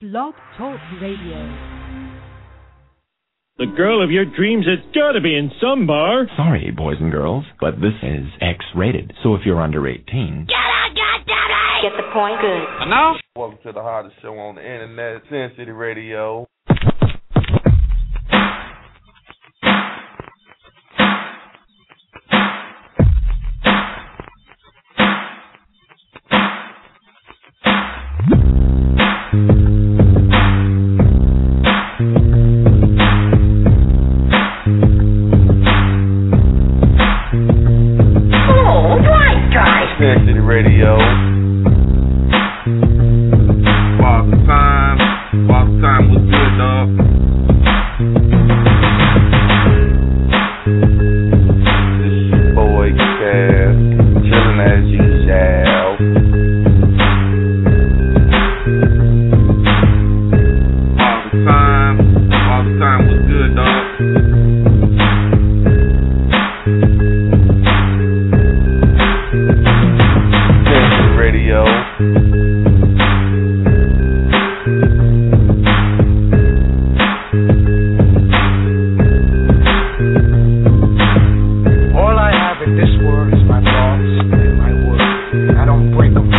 Blog Talk Radio. The girl of your dreams has got to be in some bar. Sorry, boys and girls, but this is X-rated. So if you're under 18... Get out, goddammit! Get the point good. Enough? Welcome to the hottest show on the internet, Sin City Radio. Sin City Radio. Walk time was good, dog. This is your boy Cass, chilling as usual. All the time was good, dog. Radio. All I have in this world is my thoughts and my words. I don't break them.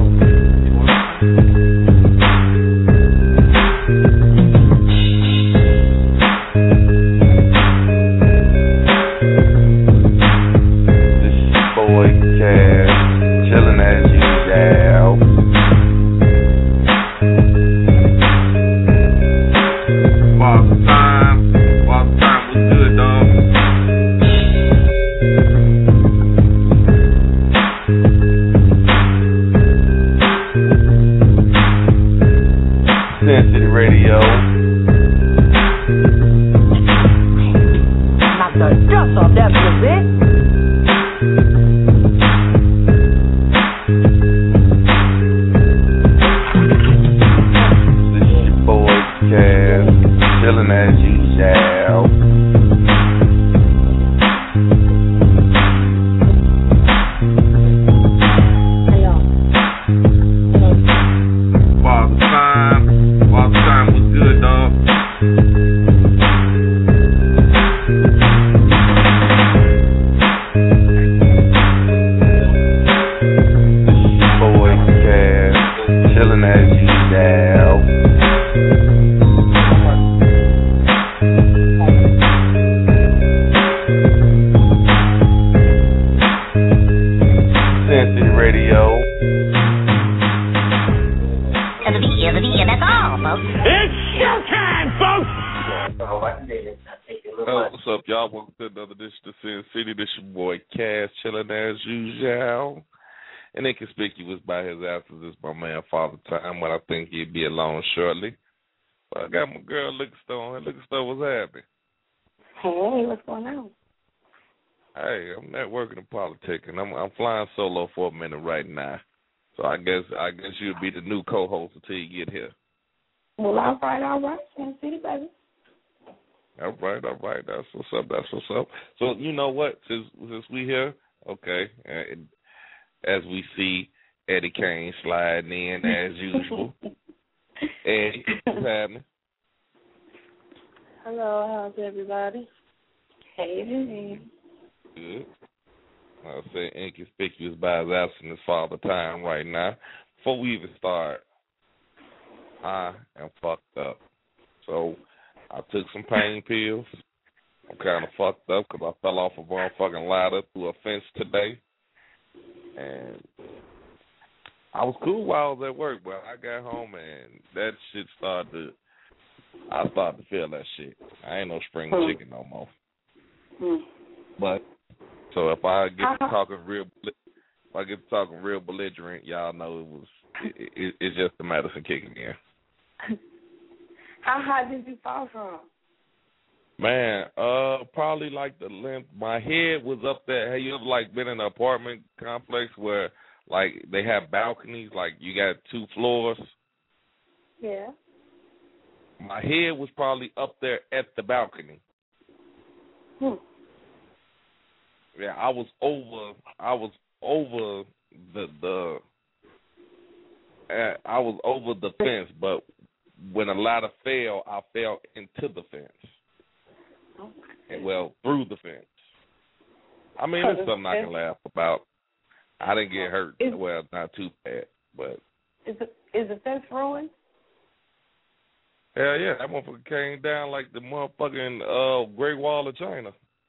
This is your boy Cass, chilling as usual. All the time was good, dog. Sin City Radio. Knock the dust off that music. Chilling as usual. All the time was good, dog. This is your boy Cass, chilling as usual. Radio. That's all, folks. It's showtime, folks! What's up, y'all? Welcome to another edition of Sin City. This your boy Cass, chilling as usual. And inconspicuous by his absence is my man Father Time, but I think he'll be alone shortly. But I got my girl Liquor Store. Liquor Store, what's happening? Hey, what's going on? Hey, I'm networking and politicking. I'm flying solo for a minute right now. So I guess you'll be the new co-host until you get here. Well, all right. Sin City, baby. All right. That's what's up. So you know what? Since we here, okay, as we see Eddie Kane sliding in as usual. Eddie, what's happening? Hello, how's everybody? Hey. Good. I'll say inconspicuous by his absence is Father Time right now. Before we even start, I am fucked up. So I took some pain pills. I'm kind of fucked up because I fell off a motherfucking ladder through a fence today. And I was cool while I was at work, but I got home and that shit I started to feel that shit. I ain't no spring chicken no more. But so if I get to talking real belligerent, y'all know it's just the medicine kicking in. How high did you fall from? Man, probably like the length. My head was up there. Have you ever like been in an apartment complex where like they have balconies, like you got 2 floors? Yeah. My head was probably up there at the balcony. Yeah, I was over the fence, but when a ladder fell, I fell into the fence. Oh, Through the fence. I mean, it's something I can laugh about. I didn't get hurt. Not too bad, but. Is the fence ruined? Hell yeah, that motherfucker came down like the motherfucking Great Wall of China.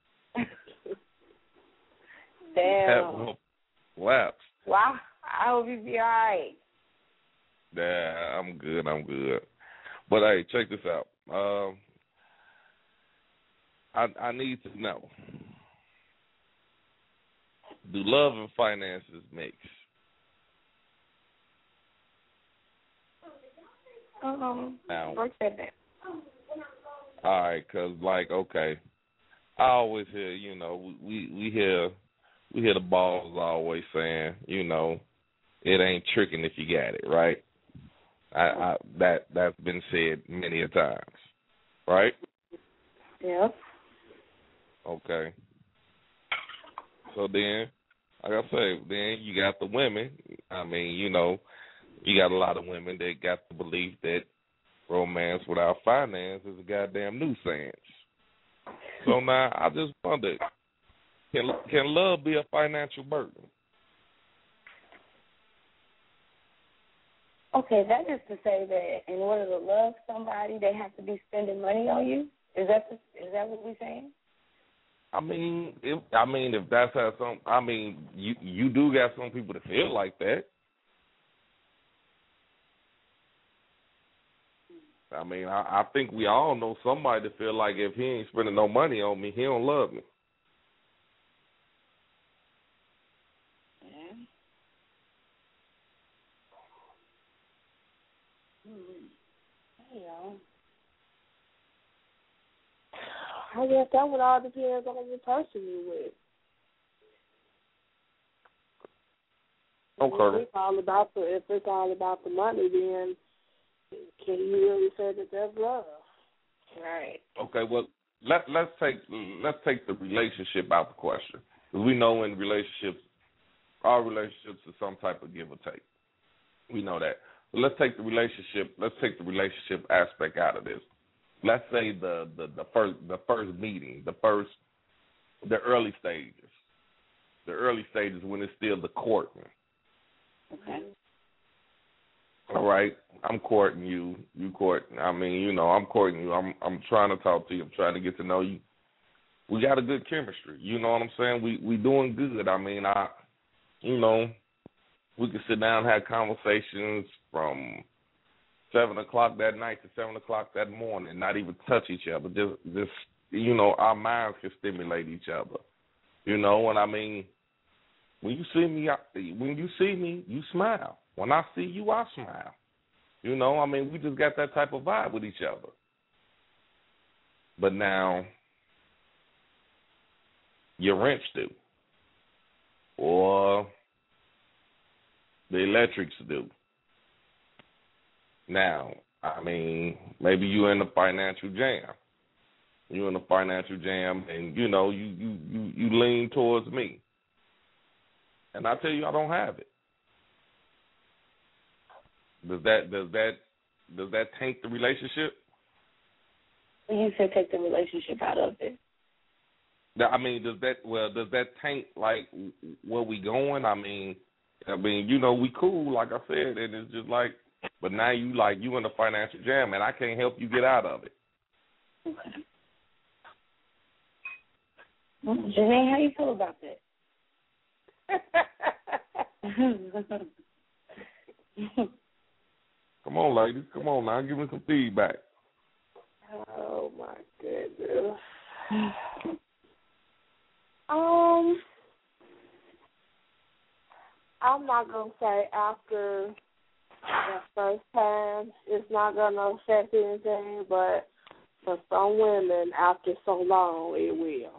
Damn. Collapsed. Wow. I hope you be all right. Yeah, I'm good. But hey, check this out. I need to know. Do love and finances mix? Now, Work that down. all right, because, okay, I always hear, we hear the balls always saying, it ain't tricking if you got it, right? That's been said many a times, right? Yeah. Okay. So then, like I say, then you got the women. I mean, you got a lot of women that got the belief that romance without finance is a goddamn nuisance. So now I just wonder, can love be a financial burden? Okay, that is to say that in order to love somebody, they have to be spending money on you. Is that what we're saying? I mean, if that's how you do got some people that feel like that. I mean, I think we all know somebody that feel like if he ain't spending no money on me, he don't love me. I guess that would all depend on the person you with. Okay. If it's all about the money, then can you really say that that's love? Right. Okay. Well, let's take the relationship out the question, because we know in relationships, our relationships is some type of give or take. We know that. But let's take the relationship aspect out of this. Let's say the first meeting, the early stages when it's still the courting. Okay. All right, I'm courting you. You courting. I mean, I'm courting you. I'm trying to talk to you. I'm trying to get to know you. We got a good chemistry. You know what I'm saying? We doing good. I mean, we can sit down and have conversations from 7 o'clock that night to 7 o'clock that morning, not even touch each other. Just our minds can stimulate each other. And I mean, when you see me, you smile. When I see you, I smile. I mean, we just got that type of vibe with each other. But now, your rents do, or the electrics do. Now, I mean, maybe you're in a financial jam. And you lean towards me, and I tell you I don't have it. Does that taint the relationship? You said take the relationship out of it. I mean, does that taint like where we going? I mean, we cool, like I said, and it's just like, but now you in a financial jam, and I can't help you get out of it. Okay. Well, Janae, how you feel about that? Come on, ladies. Come on now. Give me some feedback. Oh, my goodness. I'm not going to say after the first time it's not going to affect anything, but for some women, after so long, it will.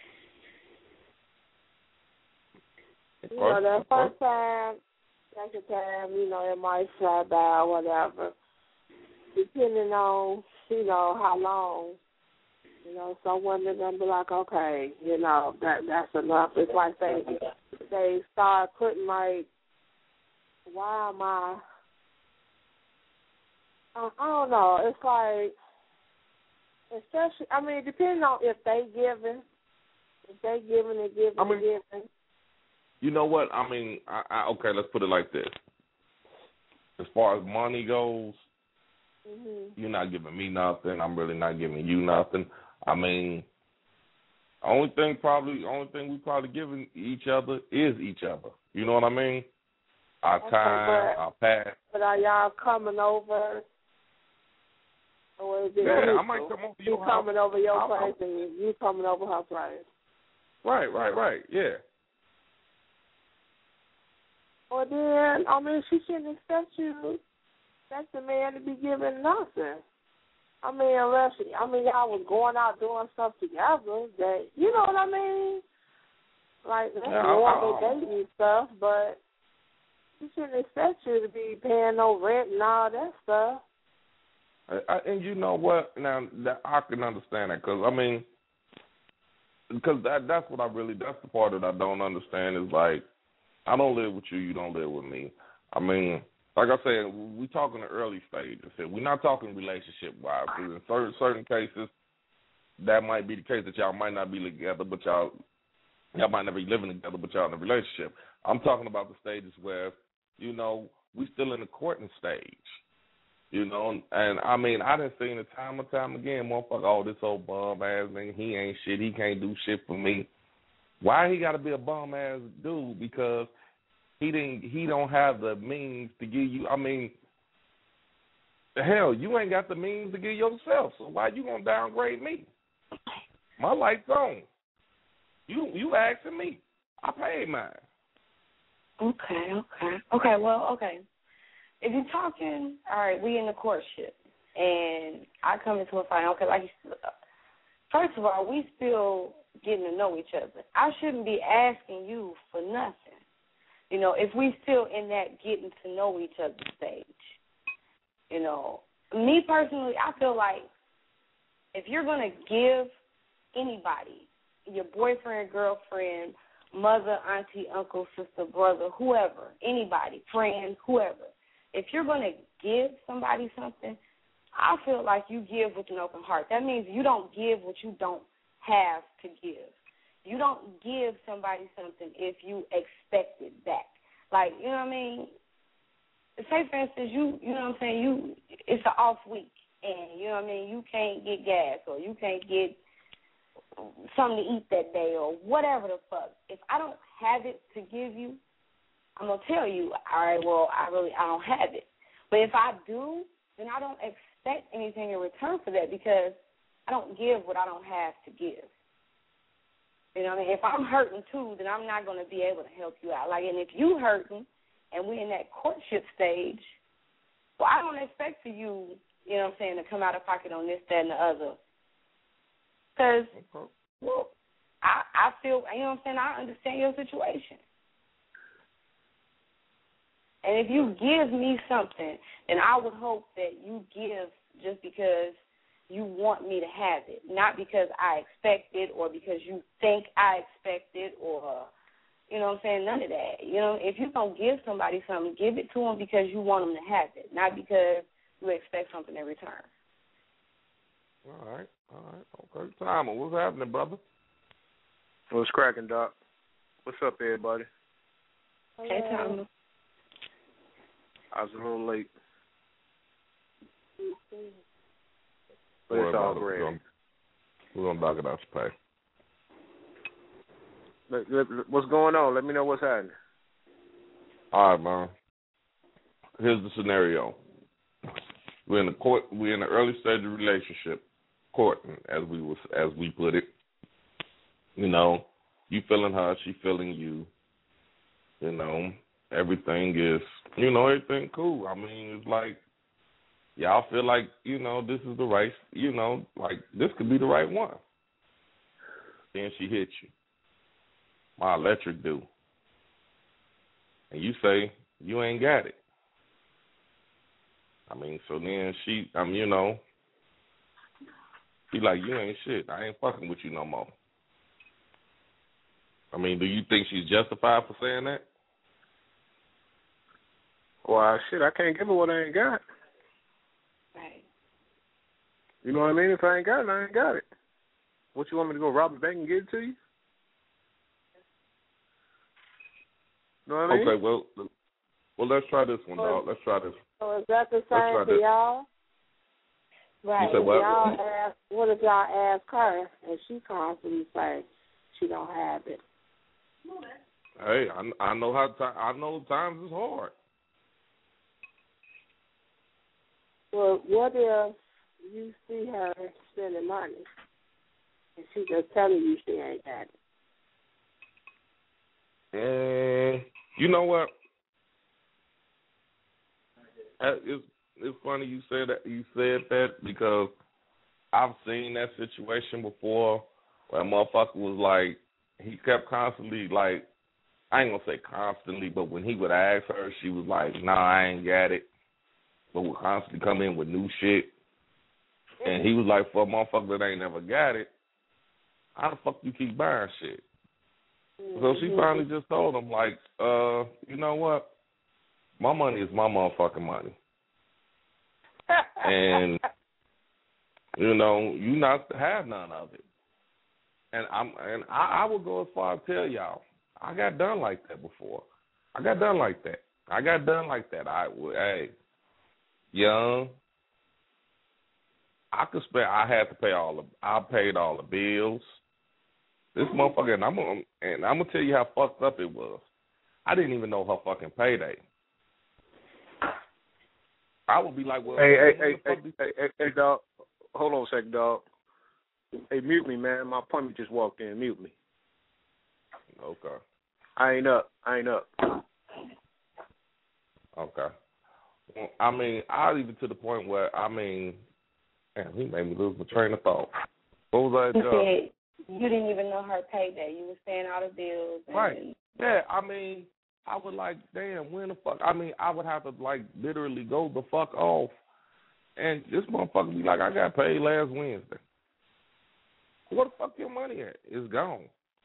That first time, second time, it might fly by or whatever, depending on, how long. Some women are going to be like, okay, that's enough. It's like they start putting like, why am I I don't know. It's like, especially, I mean, depending on if they giving. If they giving and giving and giving. You know what? I mean, okay, let's put it like this. As far as money goes, you're not giving me nothing. I'm really not giving you nothing. I mean, only thing we probably giving each other is each other. You know what I mean? Our time, our past. But are y'all coming over? Or is it I might come over you coming over your place and you coming over her place? Right. Yeah. Well, then, I mean, she shouldn't expect the man to be giving nothing. I mean, unless, y'all was going out doing stuff together that, you know what I mean? Like, that's normal dating stuff, but she shouldn't expect you to be paying no rent and all that stuff. And you know what? Now, I can understand that because that's what that's the part that I don't understand is like, I don't live with you, you don't live with me. I mean, like I said, we talking the early stages. We're not talking relationship-wise. In certain cases, that might be the case that y'all might not be together, but y'all might not be living together, but y'all in a relationship. I'm talking about the stages where, you know, we still in the courting stage. You know, and I mean, I done seen it time and time again, motherfucker, this old bum-ass nigga, he ain't shit, he can't do shit for me. Why he got to be a bum-ass dude? Because he don't have the means to give you, I mean, the hell, you ain't got the means to give yourself, so why you going to downgrade me? My light's on. You asking me. I paid mine. Okay, well, okay. If you're talking, all right, we in the courtship, and I come into a fight, okay, like, first of all, we still getting to know each other. I shouldn't be asking you for nothing. You know, if we still in that getting to know each other stage. You know, me personally, I feel like if you're going to give anybody, your boyfriend, girlfriend, mother, auntie, uncle, sister, brother, whoever, anybody, friend, whoever, if you're going to give somebody something, I feel like you give with an open heart. That means you don't give what you don't have to give. You don't give somebody something if you expect it back. Like, you know what I mean? Say, for instance, you know what I'm saying, it's an off week, and, you know what I mean, you can't get gas or you can't get something to eat that day or whatever the fuck. If I don't have it to give you, I'm going to tell you, all right, well, I don't have it. But if I do, then I don't expect anything in return for that because I don't give what I don't have to give. You know what I mean? If I'm hurting too, then I'm not going to be able to help you out. Like, and if you hurting and we're in that courtship stage, well, I don't expect for you, you know what I'm saying, to come out of pocket on this, that, and the other. Because, well, I feel, you know what I'm saying, I understand your situation. And if you give me something, then I would hope that you give just because you want me to have it, not because I expect it or because you think I expect it or, you know what I'm saying, none of that. You know, if you're going to give somebody something, give it to them because you want them to have it, not because you expect something in return. All right. Okay, Timer, what's happening, brother? What's cracking, Doc? What's up, everybody? Hey, Timer. I was a little late. But it's all great. We're going to knock it out your pay. What's going on? Let me know what's happening. All right, man. Here's the scenario. We're in the early stage of relationship, courting, as we put it. You know, you feeling her, she feeling you. You know, everything cool. I mean, it's like, y'all feel like, you know, this is the right, you know, like this could be the right one. Then she hits you. My electric do. And you say, you ain't got it. I mean, so then she like, you ain't shit. I ain't fucking with you no more. I mean, do you think she's justified for saying that? Well, shit, I can't give her what I ain't got. You know what I mean? If I ain't got it, I ain't got it. What, you want me to go rob a bank and get it to you? You know what I mean? Okay, well, let's try this one, dog. Let's try this. So is that the same for y'all? Right. You said what? What if y'all ask her and she constantly say she don't have it? Hey, I know I know times is hard. Well, what if you see her spending money and she just telling you she ain't got it? You know what? It's funny you said that because I've seen that situation before where a motherfucker was like, he kept constantly like, I ain't gonna say constantly, but when he would ask her, she was like, nah, I ain't got it, but would constantly come in with new shit. And he was like, for a motherfucker that ain't never got it, how the fuck you keep buying shit? So she finally just told him, like, you know what? My money is my motherfucking money. And, you know, you not to have none of it. And I will go as far as tell y'all, I got done like that before. I got done like that. Hey, young, I had to pay I paid all the bills. This motherfucker, and I'm gonna tell you how fucked up it was. I didn't even know her fucking payday. I would be like, well, hey, dog. Hold on a second, dog. Hey, mute me, man. My appointment just walked in. Mute me. Okay. I ain't up. Okay. Well, I mean, I even to the point where, damn, he made me lose my train of thought. What was that, job? You didn't even know her payday. You were paying all the bills. Right. Yeah, I mean, I would like, damn, when the fuck? I mean, I would have to, like, literally go the fuck off. And this motherfucker be like, I got paid last Wednesday. Where the fuck your money at? It's gone.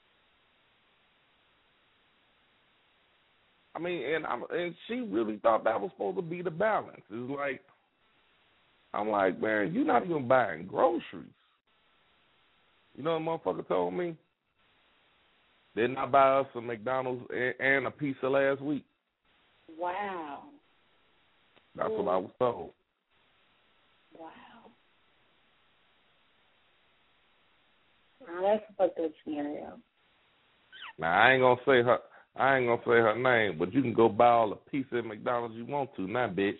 I mean, and she really thought that was supposed to be the balance. It's like, I'm like, man, you're not even buying groceries. You know what motherfucker told me? Didn't I buy us some McDonald's and a pizza last week? Wow. That's what I was told. Wow. Now that's a fucked up scenario. Now I ain't gonna say her name, but you can go buy all the pizza at McDonald's you want to, now, bitch.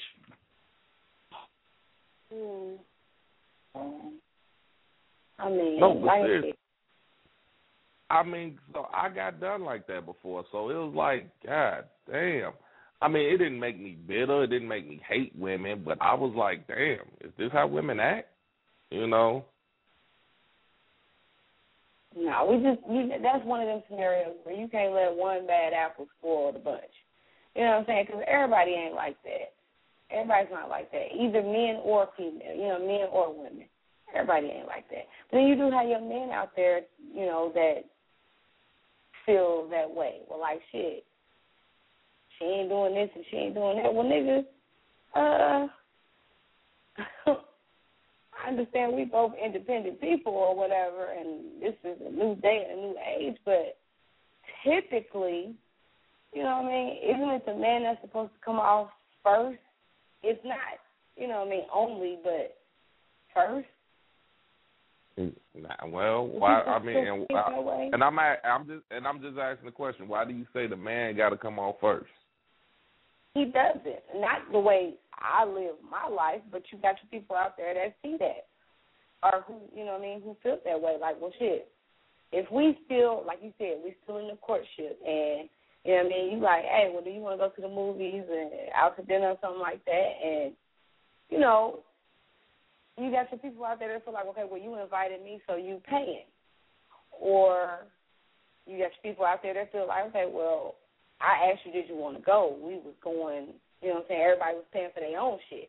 I mean, no, but seriously. I mean, so I got done like that before, so it was like, God damn. I mean, it didn't make me bitter, it didn't make me hate women, but I was like, damn, is this how women act? You know? No, that's one of them scenarios where you can't let one bad apple spoil the bunch. You know what I'm saying? Because everybody ain't like that. Everybody's not like that, either men or female, men or women. Everybody ain't like that. But then you do have your men out there, that feel that way. Well, like, shit, she ain't doing this and she ain't doing that. Well, nigga, I understand we both independent people or whatever, and this is a new day and a new age, but typically, you know what I mean, isn't it the man that's supposed to come off first? It's not, only, but first. Well, why? I mean, I'm just asking the question. Why do you say the man got to come off first? He doesn't. Not the way I live my life, but you got your people out there that see that, or who, who feel that way. Like, well, shit. If we still, like you said, we still in the courtship, and you like, hey, well, do you want to go to the movies and out to dinner or something like that, and you got your people out there that feel like, okay, well, you invited me, so you paying. Or you got your people out there that feel like, okay, well, I asked you, did you want to go? We was going, everybody was paying for their own shit.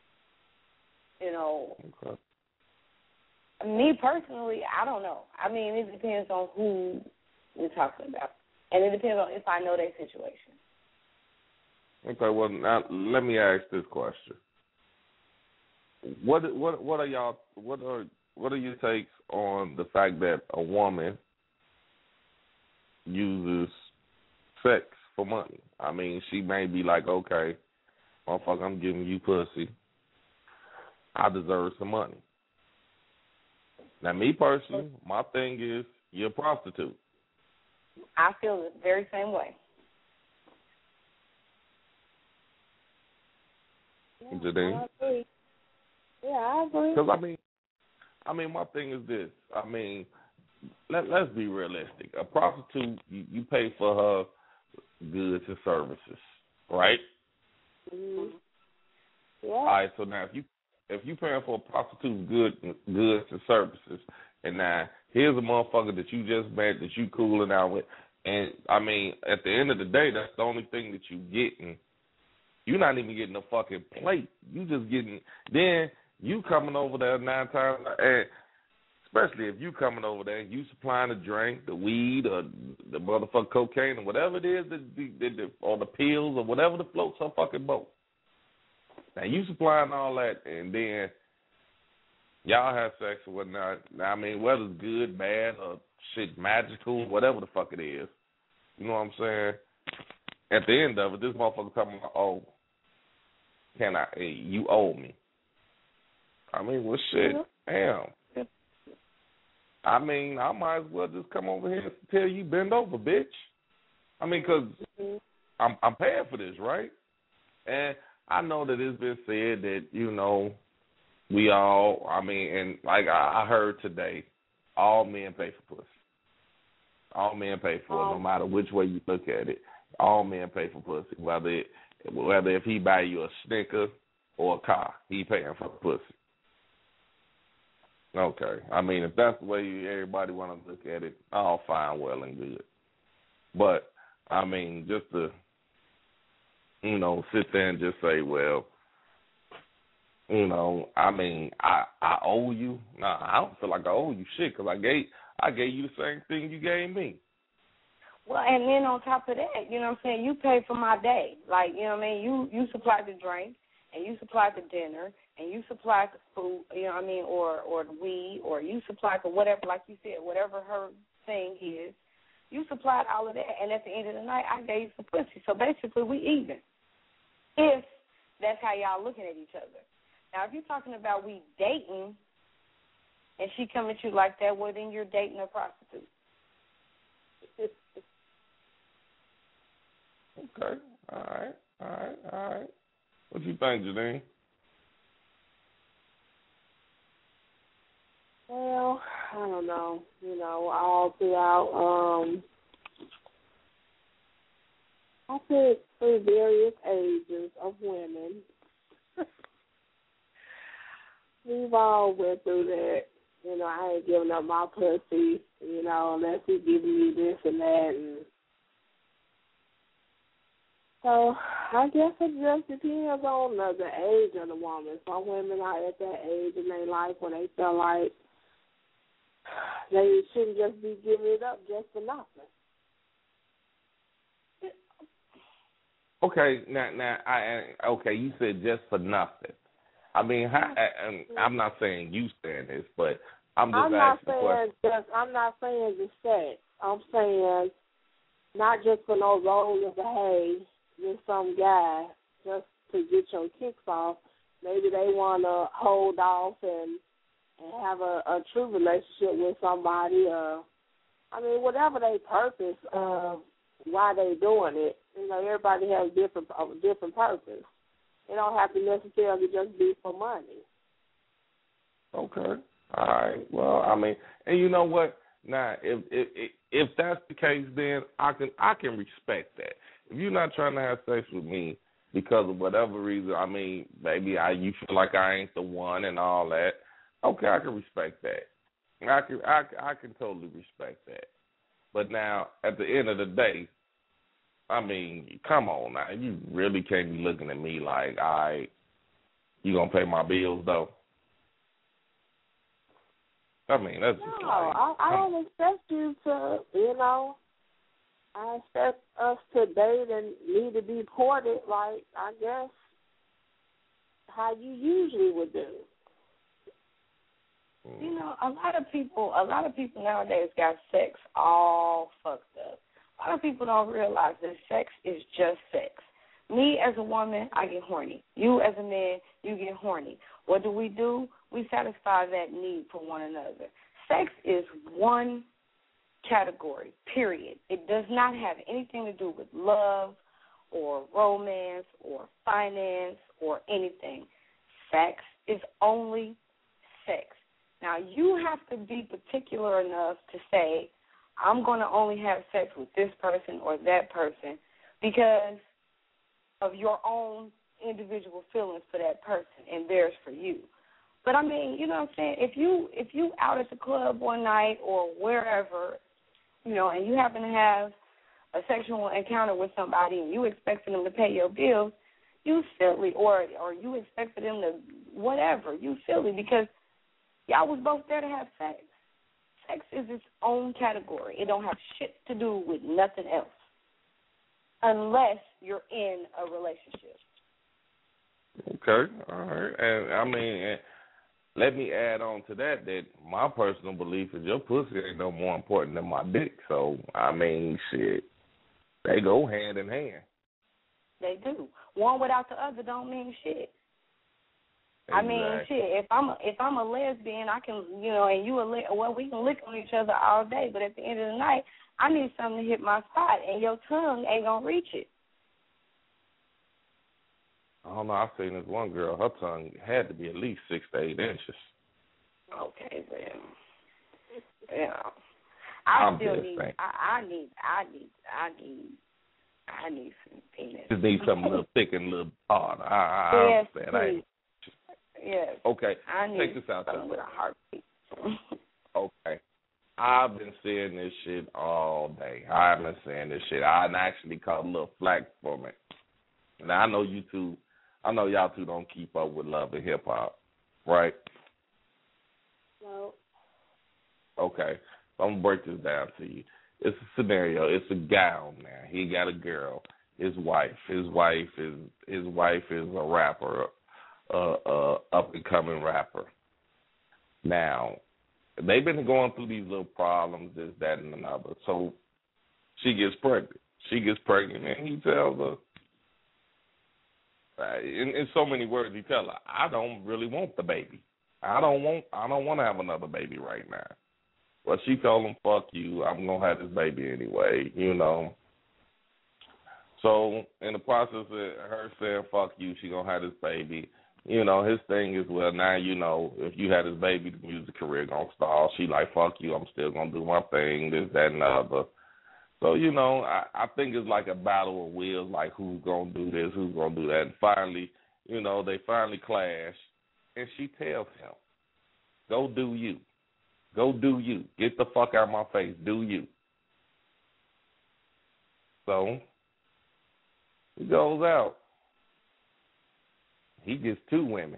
Okay. Me personally, I don't know. I mean, it depends on who we're talking about. And it depends on if I know their situation. Okay, well, now let me ask this question. what are y'all what are your takes on the fact that a woman uses sex for money? I mean, she may be like, okay, motherfucker, I'm giving you pussy. I deserve some money. Now, me personally, my thing is, you're a prostitute. I feel the very same way. Jadine? I agree. Because I mean, my thing is this. I mean, let's be realistic. A prostitute, you pay for her goods and services, right? Mm-hmm. Yeah. All right. So now, if you paying for a prostitute's goods and services, and now here's a motherfucker that you just met that you cooling out with, and I mean, at the end of the day, that's the only thing that you getting. You're not even getting a fucking plate. You just getting, then you coming over there 9 times, and especially if you coming over there, you supplying the drink, the weed, or the motherfucking cocaine, or whatever it is, or the pills, or whatever that floats her fucking boat. Now, you supplying all that, and then y'all have sex or whatnot. Now, I mean, whether it's good, bad, or shit magical, whatever the fuck it is. You know what I'm saying? At the end of it, this motherfucker talking about, oh, you owe me. I mean, well, shit, damn. I mean, I might as well just come over here and tell you bend over, bitch. I mean, because I'm paying for this, right? And I know that it's been said that, you know, we all, I mean, and like I heard today, all men pay for pussy. All men pay for it, no matter which way you look at it. All men pay for pussy, whether if he buy you a Snicker or a car, he paying for the pussy. Okay, I mean, if that's the way everybody want to look at it, all fine, well and good. But I mean, just to, you know, sit there and just say, well, you know, I mean, I owe you. Nah, I don't feel like I owe you shit because I gave you the same thing you gave me. Well, and then on top of that, you know what I'm saying, you pay for my day. Like, you know what I mean, you supplied the drink, and you supplied the dinner, and you supplied the food, you know what I mean, or the weed, or you supplied the whatever, like you said, whatever her thing is. You supplied all of that, and at the end of the night, I gave you some pussy. So basically, we even, if that's how y'all looking at each other. Now, if you're talking about we dating, and she come at you like that, well, then you're dating a prostitute. Okay. All right. What you think, Jadine? Well, I don't know. You know, all throughout, I think through various ages of women, we've all went through that. You know, I ain't giving up my pussy, you know, unless he giving me this and that. And so I guess it just depends on the age of the woman. Some women are at that age in their life when they feel like they shouldn't just be giving it up just for nothing. Okay, okay, you said just for nothing. I mean, I'm not saying you saying this, but I'm not saying just sex. I'm saying not just for no roll of the hay with some guy just to get your kicks off. Maybe they want to hold off and have a true relationship with somebody. I mean, whatever their purpose of why they doing it. You know, everybody has a different purpose. It don't have to necessarily just be for money. Okay. All right. Well, I mean, and you know what? Now, if that's the case, then I can respect that. If you're not trying to have sex with me because of whatever reason, I mean, maybe you feel like I ain't the one and all that. Okay, I can respect that. I can totally respect that. But now, at the end of the day, I mean, come on now. You really can't be looking at me like, all right, you going to pay my bills, though? I mean, that's just like... I don't expect you to, you know, I expect us to date and need to be courted like, I guess, how you usually would do. a lot of people nowadays got sex all fucked up. A lot of people don't realize that sex is just sex. Me as a woman, I get horny. You as a man, you get horny. What do? We satisfy that need for one another. Sex is one category, period. It does not have anything to do with love or romance or finance or anything. Sex is only sex. Now, you have to be particular enough to say, I'm going to only have sex with this person or that person because of your own individual feelings for that person and theirs for you. But, I mean, you know what I'm saying? If you out at the club one night or wherever, you know, and you happen to have a sexual encounter with somebody and you expect for them to pay your bills, you silly, or you expect for them to whatever, you silly because y'all was both there to have sex. Sex is its own category. It don't have shit to do with nothing else unless you're in a relationship. Okay, all right. And, I mean, let me add on to that my personal belief is your pussy ain't no more important than my dick. So, I mean, shit, they go hand in hand. They do. One without the other don't mean shit. Exactly. I mean, shit. If I'm a lesbian, I can, you know, and you well, we can lick on each other all day. But at the end of the night, I need something to hit my spot, and your tongue ain't gonna reach it. I don't know. I seen this one girl. Her tongue had to be at least 6 to 8 inches. Okay, then. Yeah. I need some penis. Just need something a little thick and a little hard. Yes, understand. Yes. Okay. I need Check this out. something with a heartbeat. Okay. I've been saying this shit all day. I've been saying this shit. I actually caught a little flack from it. Now, I know y'all two don't keep up with Love and Hip Hop, right? No. Okay. So I'm going to break this down to you. It's a scenario. It's a guy on there. He got a girl. His wife is a rapper, up and coming rapper. Now, they've been going through these little problems, this, that, and another. So she gets pregnant, and he tells her, in so many words, he tells her, I don't really want the baby. I don't want to have another baby right now. Well, she told him, fuck you, I'm going to have this baby anyway, you know. So in the process of her saying, fuck you, she going to have this baby, you know, his thing is, well, now you know, if you had this baby, the music career going to stall. She like, fuck you, I'm still going to do my thing, this, that, and the other. So, you know, I think it's like a battle of wills, like who's going to do this, who's going to do that. And finally, you know, they finally clash, and she tells him, go do you. Go do you. Get the fuck out of my face. Do you. So he goes out. He gets 2 women.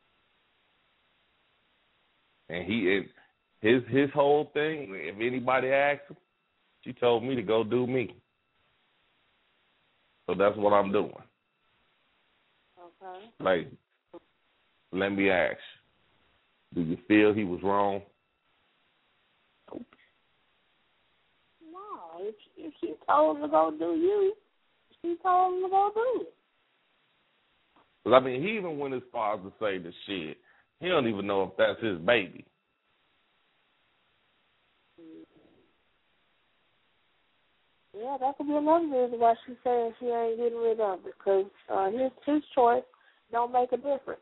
And his whole thing, if anybody asks him, she told me to go do me. So that's what I'm doing. Okay. Like, let me ask you, do you feel he was wrong? No, if she told him to go do you, she told him to go do it. Because, I mean, he even went as far as to say the shit. He don't even know if that's his baby. Yeah, that could be another reason why she's saying she ain't getting rid of it, because his choice don't make a difference.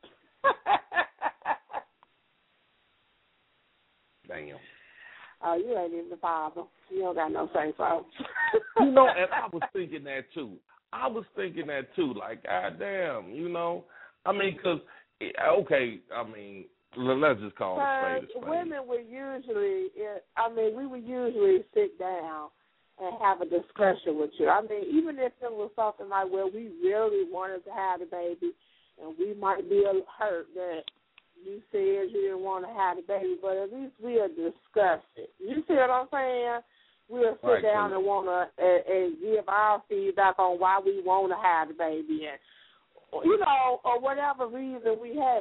Damn. Oh, you ain't even the father. You don't got no say-so. You know, and I was thinking that too. Like, goddamn, you know. I mean, because, okay, I mean, let's just call it a spade. Women would usually, we would usually sit down and have a discussion with you. I mean, even if it was something like, well, we really wanted to have a baby, and we might be hurt that you said you didn't want to have a baby, but at least we'll discuss it. You see what I'm saying? We'll sit down and want to and give our feedback on why we want to have a baby, and, you know, or whatever reason we have.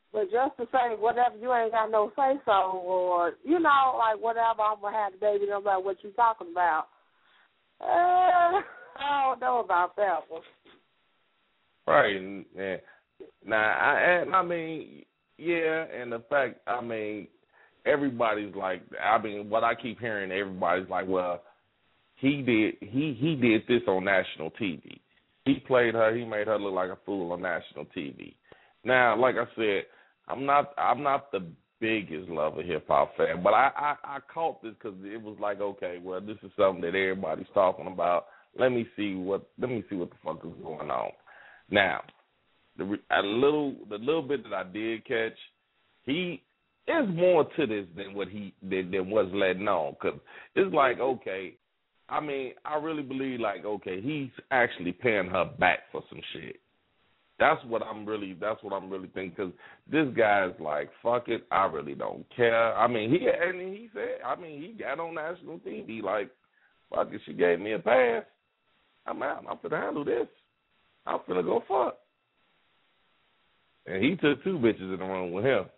But just to say whatever, you ain't got no say so, or like whatever, I'm gonna have the baby. No matter what you talking about. I don't know about that one. Right. Yeah. Now, I mean, yeah, and the fact, I mean, everybody's like, what I keep hearing, everybody's like, well, he did this on national TV. He played her. He made her look like a fool on national TV. Now, like I said, I'm not the biggest Love and Hip Hop fan, but I caught this because it was like, okay, well, this is something that everybody's talking about. Let me see what the fuck is going on. Now, the little bit that I did catch, there's more to this than what's letting on, because it's like, okay, I mean, I really believe, like, okay, he's actually paying her back for some shit. That's what I'm really thinking, because this guy's like, fuck it, I really don't care. I mean, he said, I mean, he got on national TV like, fuck it, she gave me a pass. I'm out. I'm finna handle this. I'm finna go fuck. And he took 2 bitches in the room with him.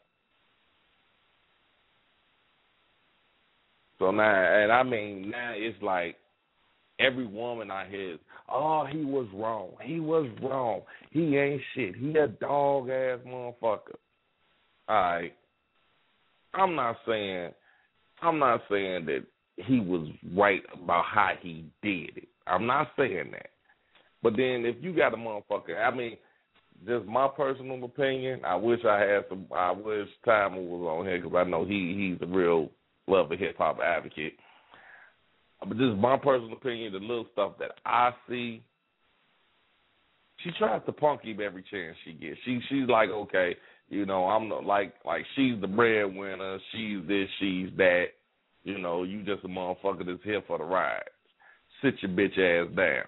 So now it's like every woman I hear is, oh, he was wrong. He was wrong. He ain't shit. He a dog-ass motherfucker. All right. I'm not saying that he was right about how he did it. I'm not saying that. But then if you got a motherfucker, I mean, just my personal opinion, I wish Timer was on here, because I know he's a real Love and Hip Hop advocate. But this is my personal opinion, the little stuff that I see, she tries to punk him every chance she gets. She's like, okay, I'm like she's the breadwinner, she's this, she's that. You just a motherfucker that's here for the ride. Sit your bitch ass down.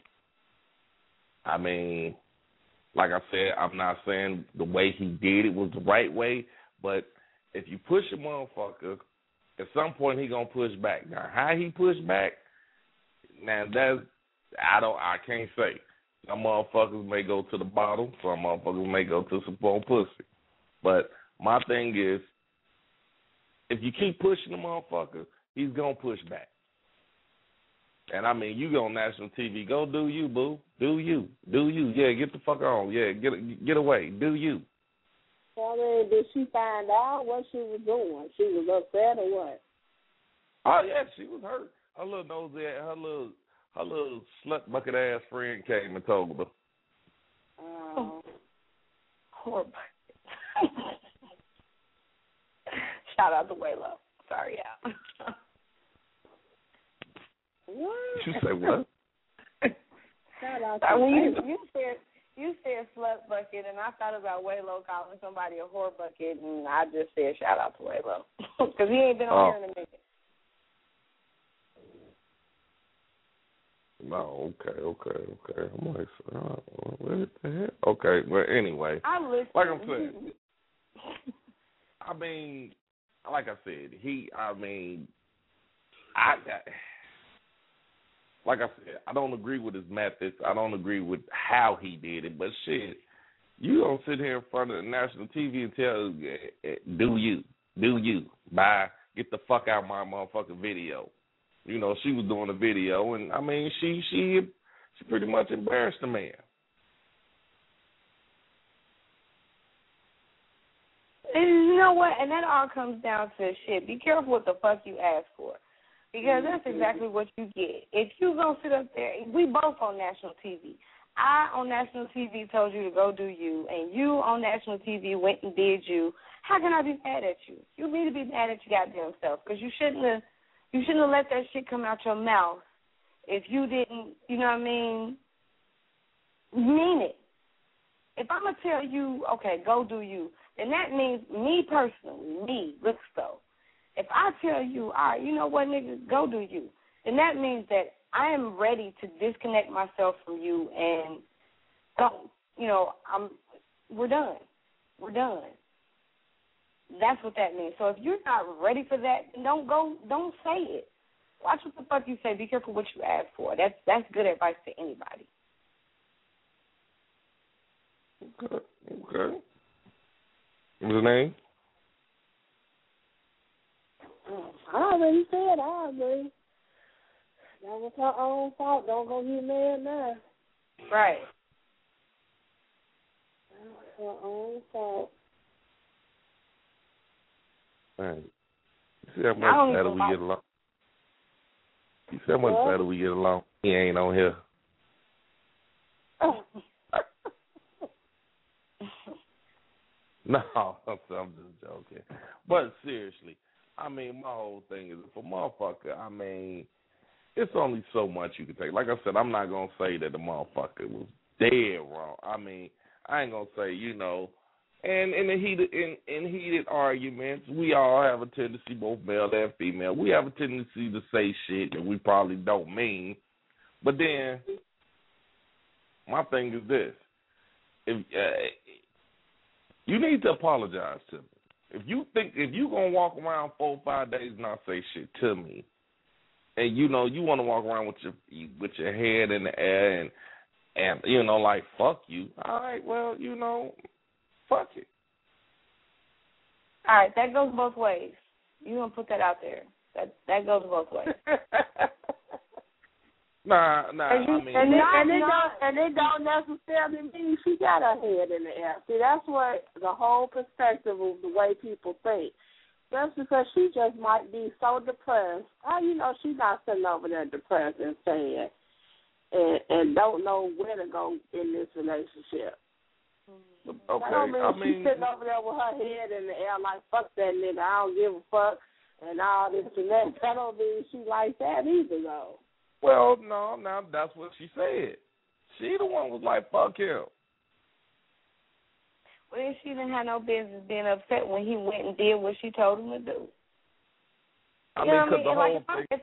I mean, like I said, I'm not saying the way he did it was the right way, but if you push a motherfucker, at some point he gonna push back. Now, how he pushed back, now I can't say. Some motherfuckers may go to the bottom, some motherfuckers may go to some phone pussy. But my thing is, if you keep pushing the motherfucker, he's gonna push back. And I mean, you go on national TV, go do you, boo. Do you. Yeah, get the fuck on. Yeah, get away. Do you. I mean, did she find out what she was doing? She was upset or what? Oh yeah, she was hurt. Her little nosy, her little slut bucket ass friend came and told her. Poor Shout out to Waylo. Sorry, yeah. What? You say what? Shout out to Waylo. You said slut bucket, and I thought about Waylo calling somebody a whore bucket, and I just said shout out to Waylo. Because he ain't been on here in a minute. No, okay. I'm like, what the hell? Okay, well, anyway. I listen. Like I'm saying, I mean, like I said, like I said, I don't agree with his methods. I don't agree with how he did it. But shit, you don't sit here in front of the national TV and tell, do you, bye, get the fuck out of my motherfucking video. She was doing a video, and I mean, she pretty much embarrassed the man. And you know what? And that all comes down to shit. Be careful what the fuck you ask for. Because that's exactly what you get. If you going to sit up there, we both on national TV. I on national TV told you to go do you, and you on national TV went and did you. How can I be mad at you? You need to be mad at your goddamn self, because you shouldn't have let that shit come out your mouth if you didn't, you know what I mean it. If I'm going to tell you, okay, go do you, then that means me personally, Rick Stowe. If I tell you, all right, you know what, nigga, go do you, then that means that I am ready to disconnect myself from you and we're done. We're done. That's what that means. So if you're not ready for that, then don't say it. Watch what the fuck you say. Be careful what you ask for. That's good advice to anybody. Okay. What's his name? I already said I agree. That was her own fault. Don't go get mad now. Right. That was her own fault. Man, you see how much better we get along? You see how much better we get along? He ain't on here. No, I'm just joking. But seriously, I mean, my whole thing is, for motherfucker, I mean, it's only so much you can take. Like I said, I'm not going to say that the motherfucker was dead wrong. I mean, I ain't going to say, you know, and in heated arguments, we all have a tendency, both male and female, we have a tendency to say shit that we probably don't mean. But then, my thing is this. If you need to apologize to me. If you gonna walk around 4 or 5 days and not say shit to me, and you know you want to walk around with your head in the air and you know like fuck you, all right, well you know, fuck it. All right, that goes both ways. You gonna put that out there? That goes both ways. Nah. I mean, and it don't necessarily mean she got her head in the air. See, that's what the whole perspective of the way people think. Just because she just might be so depressed, you know, she's not sitting over there depressed and saying, and don't know where to go in this relationship. Okay, I mean, she's sitting over there with her head in the air like, fuck that nigga, I don't give a fuck, and all this and that. That don't mean she like that either, though. Well, no, now that's what she said. She the one was like, fuck him. Well, then she didn't have no business being upset when he went and did what she told him to do. I mean, because the whole thing...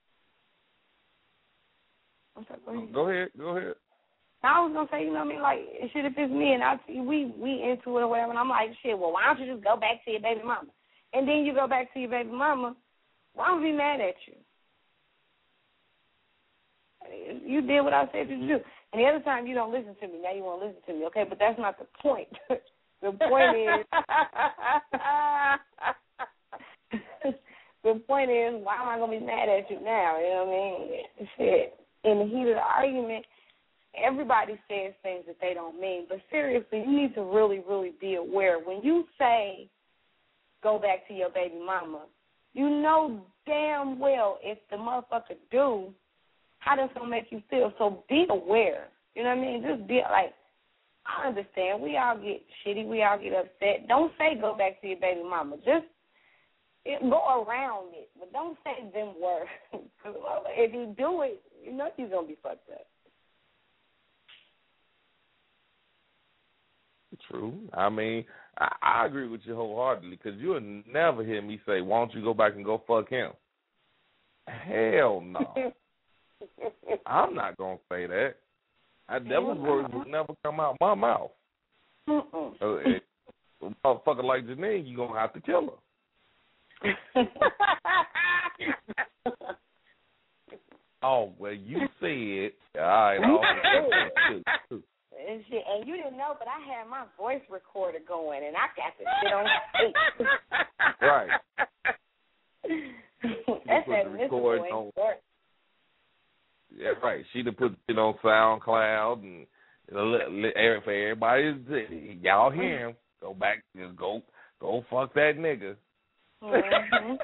Go ahead. I was going to say, you know what I mean, like, shit, if it's me and we into it or whatever, and I'm like, shit, well, why don't you just go back to your baby mama? And then you go back to your baby mama, well, I'm going to be mad at you. You did what I said you to do. And the other time you don't listen to me. Now you won't listen to me, okay? But that's not the point. The point is, why am I going to be mad at you now? You know what I mean? Shit. In the heat of the argument, everybody says things that they don't mean. But seriously, you need to really, really be aware. When you say, go back to your baby mama, you know damn well if the motherfucker do, how that's going to make you feel. So be aware. You know what I mean? Just be like, I understand. We all get shitty. We all get upset. Don't say go back to your baby mama. Just go around it. But don't say them words. If you do it, you know you're going to be fucked up. True. I mean, I agree with you wholeheartedly because you'll never hear me say, why don't you go back and go fuck him? Hell no. I'm not going to say that. Those words would never come out my mouth. A motherfucker like Janine, you're going to have to kill her. Oh, well, you said, all right. And shit, and you didn't know, but I had my voice recorder going, and I got the shit on tape. Right. That's that record on. Yeah, right. She'd have put it on SoundCloud and for everybody. Y'all hear him. Go back and go fuck that nigga. Mm-hmm.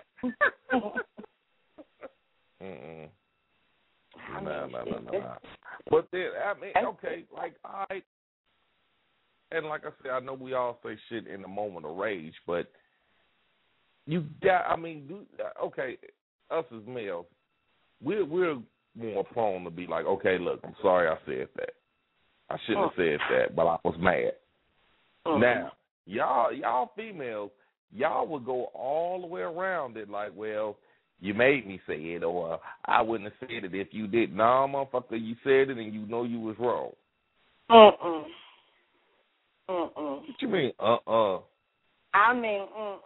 No. But then, I mean, okay, like, all right. And like I said, I know we all say shit in the moment of rage, but you got, I mean, okay, us as males, we're more prone to be like, okay, look, I'm sorry I said that. I shouldn't have said that, but I was mad. Now, y'all females, y'all would go all the way around it like, well, you made me say it, or I wouldn't have said it if you didn't. Nah, motherfucker, you said it and you know you was wrong. What you mean, I mean,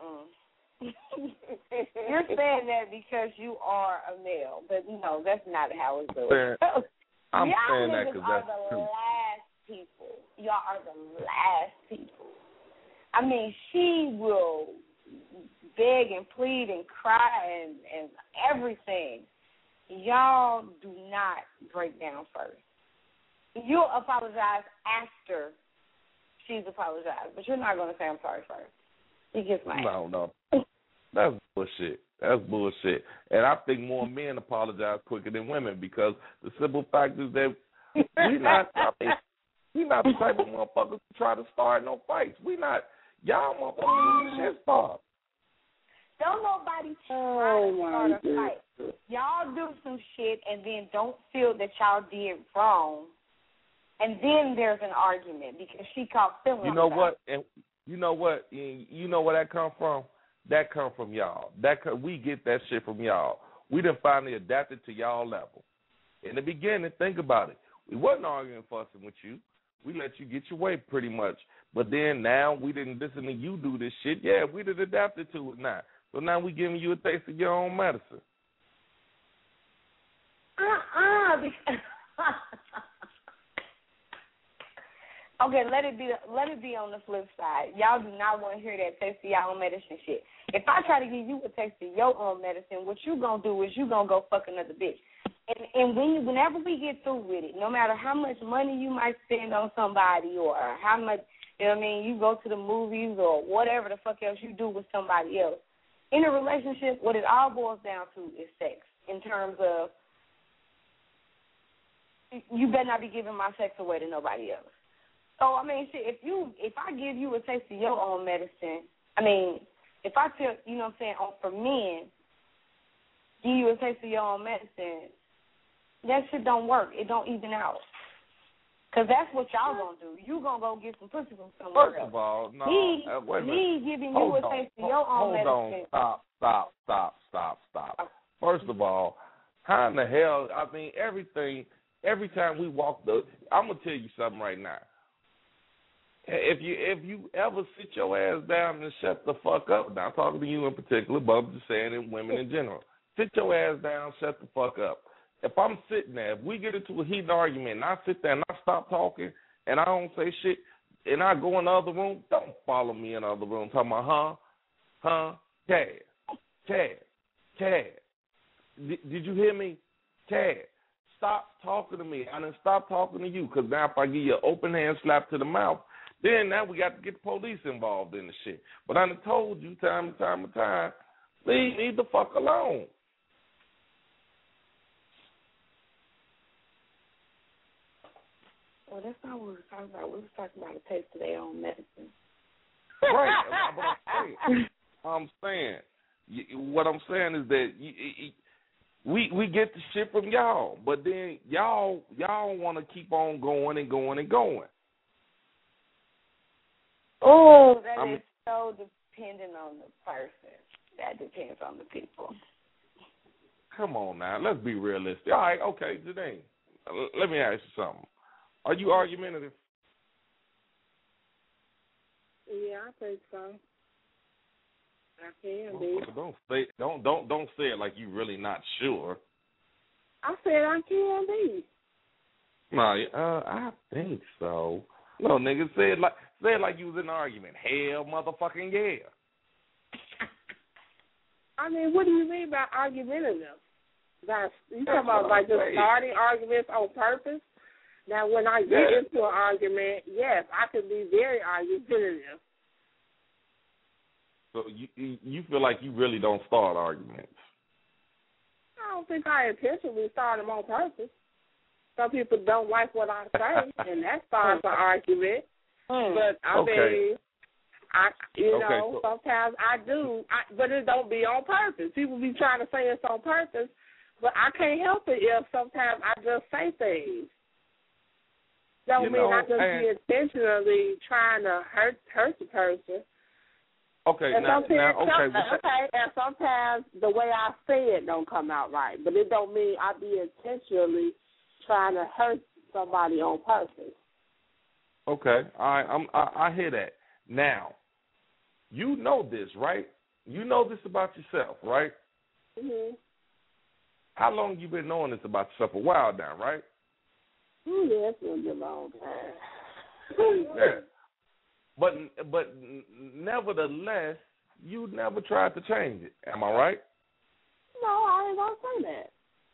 You're saying that because you are a male, but no, that's not how it's doing. I'm y'all saying that because that's the true. last people. Y'all are the last people I mean, she will beg and plead and cry and everything. Y'all do not break down first. You'll apologize after she's apologized, but you're not going to say I'm sorry first. You kiss my ass. No. That's bullshit. That's bullshit. And I think more men apologize quicker than women because the simple fact is that we not the type of motherfuckers to try to start no fights. Y'all motherfuckers shit start. Don't nobody try to start a fight. Y'all do some shit and then don't feel that y'all did wrong. And then there's an argument because she caught feeling. You know what? And you know what? You know where that come from? That come from y'all. We get that shit from y'all. We done finally adapted to y'all level. In the beginning, think about it. We wasn't arguing, fussing with you. We let you get your way pretty much. But then now we didn't listen to you do this shit. Yeah, we done adapted to it now. So now we giving you a taste of your own medicine. Okay, let it be on the flip side. Y'all do not want to hear that taste of your own medicine shit. If I try to give you a taste of your own medicine, what you gonna do is you gonna go fuck another bitch. And whenever we get through with it, no matter how much money you might spend on somebody or how much, you know what I mean, you go to the movies or whatever the fuck else you do with somebody else. In a relationship, what it all boils down to is sex in terms of you better not be giving my sex away to nobody else. So, I mean, shit, if I give you a taste of your own medicine, I mean, if I tell, you know what I'm saying, for men, give you a taste of your own medicine, that shit don't work. It don't even out. Because that's what y'all going to do. You going to go get some pussy from somewhere else. First of all, no. Wait a minute. Me giving you a taste of your own medicine. Hold on. Stop. First of all, how in the hell, I mean, every time we walk I'm going to tell you something right now. If you ever sit your ass down and shut the fuck up, not talking to you in particular, but I'm just saying it, women in general, sit your ass down, shut the fuck up. If I'm sitting there, if we get into a heated argument and I sit there and I stop talking and I don't say shit and I go in the other room, don't follow me in the other room talking about, Chad. Did you hear me? Chad, stop talking to me. I done stop talking to you because now if I give you an open hand slap to the mouth, then now we got to get the police involved in the shit. But I done told you time and time, leave me the fuck alone. Well, that's not what we were talking about. We were talking about a taste of their own medicine. Right. What I'm saying is that we get the shit from y'all, but then y'all want to keep on going and going and going. Oh, that is so dependent on the person. That depends on the people. Come on now, let's be realistic. All right, okay, Janine, let me ask you something. Are you argumentative? Yeah, I think so. I can be. Don't say it like you really not sure. I said I can be. No, I think so. No, nigga, say it like you was in an argument. Hell, motherfucking yeah. I mean, what do you mean by argumentative? You talking about like just starting arguments on purpose? Now, when I get into an argument, yes, I can be very argumentative. So you feel like you really don't start arguments? I don't think I intentionally start them on purpose. Some people don't like what I say, and that starts an argument. But I mean, sometimes I do, but it don't be on purpose. People be trying to say it's on purpose, but I can't help it if sometimes I just say things. Don't mean I just be intentionally trying to hurt the person. Okay, and sometimes the way I say it don't come out right, but it don't mean I be intentionally trying to hurt somebody on purpose. Okay, I hear that. Now, you know this, right? You know this about yourself, right? Mhm. How long you been knowing this about yourself? A while now, right? Yeah, it's been a long time. Yeah. But nevertheless, you never tried to change it. Am I right? No, I ain't gonna say that.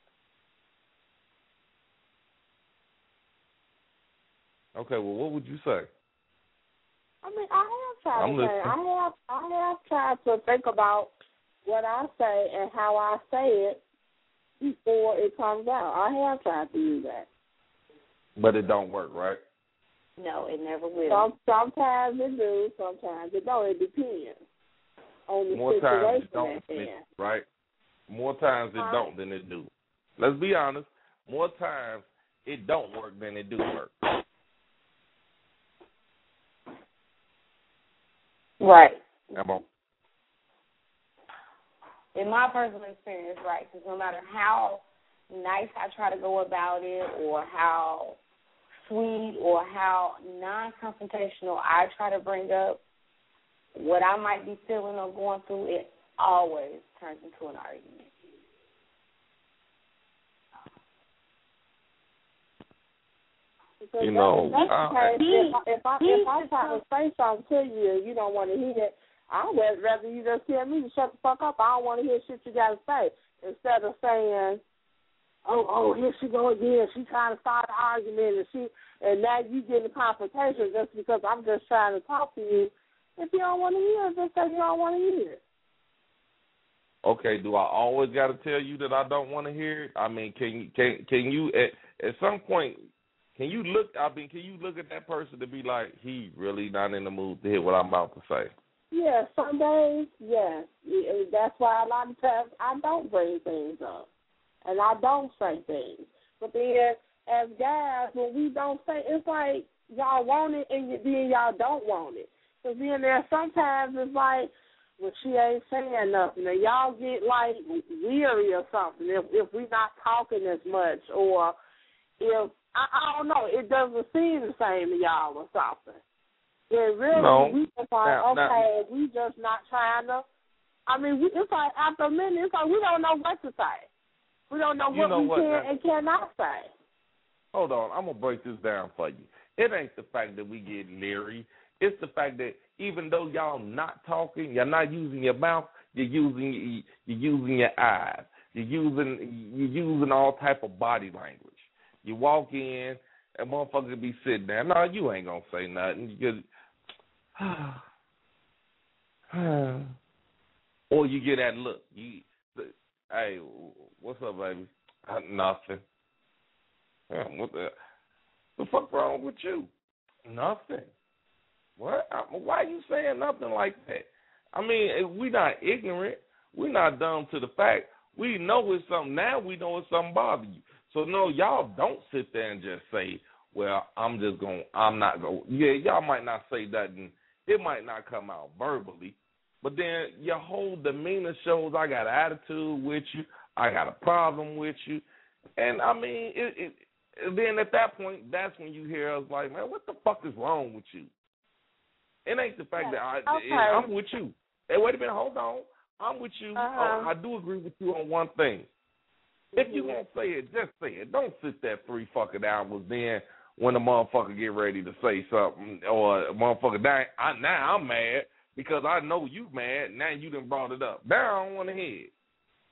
Okay, well, what would you say? I mean, I have tried to say. I have tried to think about what I say and how I say it before it comes out. I have tried to do that. But it don't work, right? No, it never will. Sometimes it do, sometimes it don't. It depends on the More times it situation don't, right? More times it don't than it do. Let's be honest. More times it don't work than it do work. Right. Come on. In my personal experience, right, because no matter how nice I try to go about it or how sweet or how non-confrontational I try to bring up what I might be feeling or going through, it always turns into an argument. Because you know, if I try to say something to you and you don't want to hear it, I would rather you just tell me to shut the fuck up. I don't want to hear shit you got to say. Instead of saying, oh, here she go again. She trying to start an argument, and now you getting a confrontation just because I'm just trying to talk to you. If you don't want to hear it, just say you don't want to hear it. Okay, do I always got to tell you that I don't want to hear it? I mean, can you at some point? Can you look at that person to be like, he really not in the mood to hear what I'm about to say? Yeah, some days, yes. That's why a lot of times I don't bring things up. And I don't say things. But then, as guys, when we don't say, it's like y'all want it and then y'all don't want it. Because then there's sometimes it's like, well, she ain't saying nothing. And y'all get, like, weary or something if we not talking as much, or if, I don't know, it doesn't seem the same to y'all or something. It really, we just like, we just not trying to, I mean, it's like after a minute, it's like we don't know what to say. We don't know what we can and cannot say. Hold on, I'm going to break this down for you. It ain't the fact that we get leery. It's the fact that even though y'all not talking, you're not using your mouth, you're using your eyes. You're using all type of body language. You walk in, and motherfucker be sitting there. No, you ain't going to say nothing. Or you get that look. Hey, what's up, baby? Nothing. What the fuck wrong with you? Nothing. What? Why are you saying nothing like that? I mean, we not ignorant. We not dumb to the fact. We know it's something. Now we know it's something bothering you. So, no, y'all don't sit there and just say, well, I'm not going. Yeah, y'all might not say nothing. It might not come out verbally. But then your whole demeanor shows I got an attitude with you. I got a problem with you. And, I mean, then at that point, that's when you hear us like, man, what the fuck is wrong with you? It ain't the fact that I'm with you. Hey, wait a minute, hold on. I'm with you. I do agree with you on one thing. If you won't say it, just say it. Don't sit there 3 fucking hours then when the motherfucker get ready to say something or motherfucker, now I'm mad because I know you mad. Now you done brought it up. Now I don't want to hear it.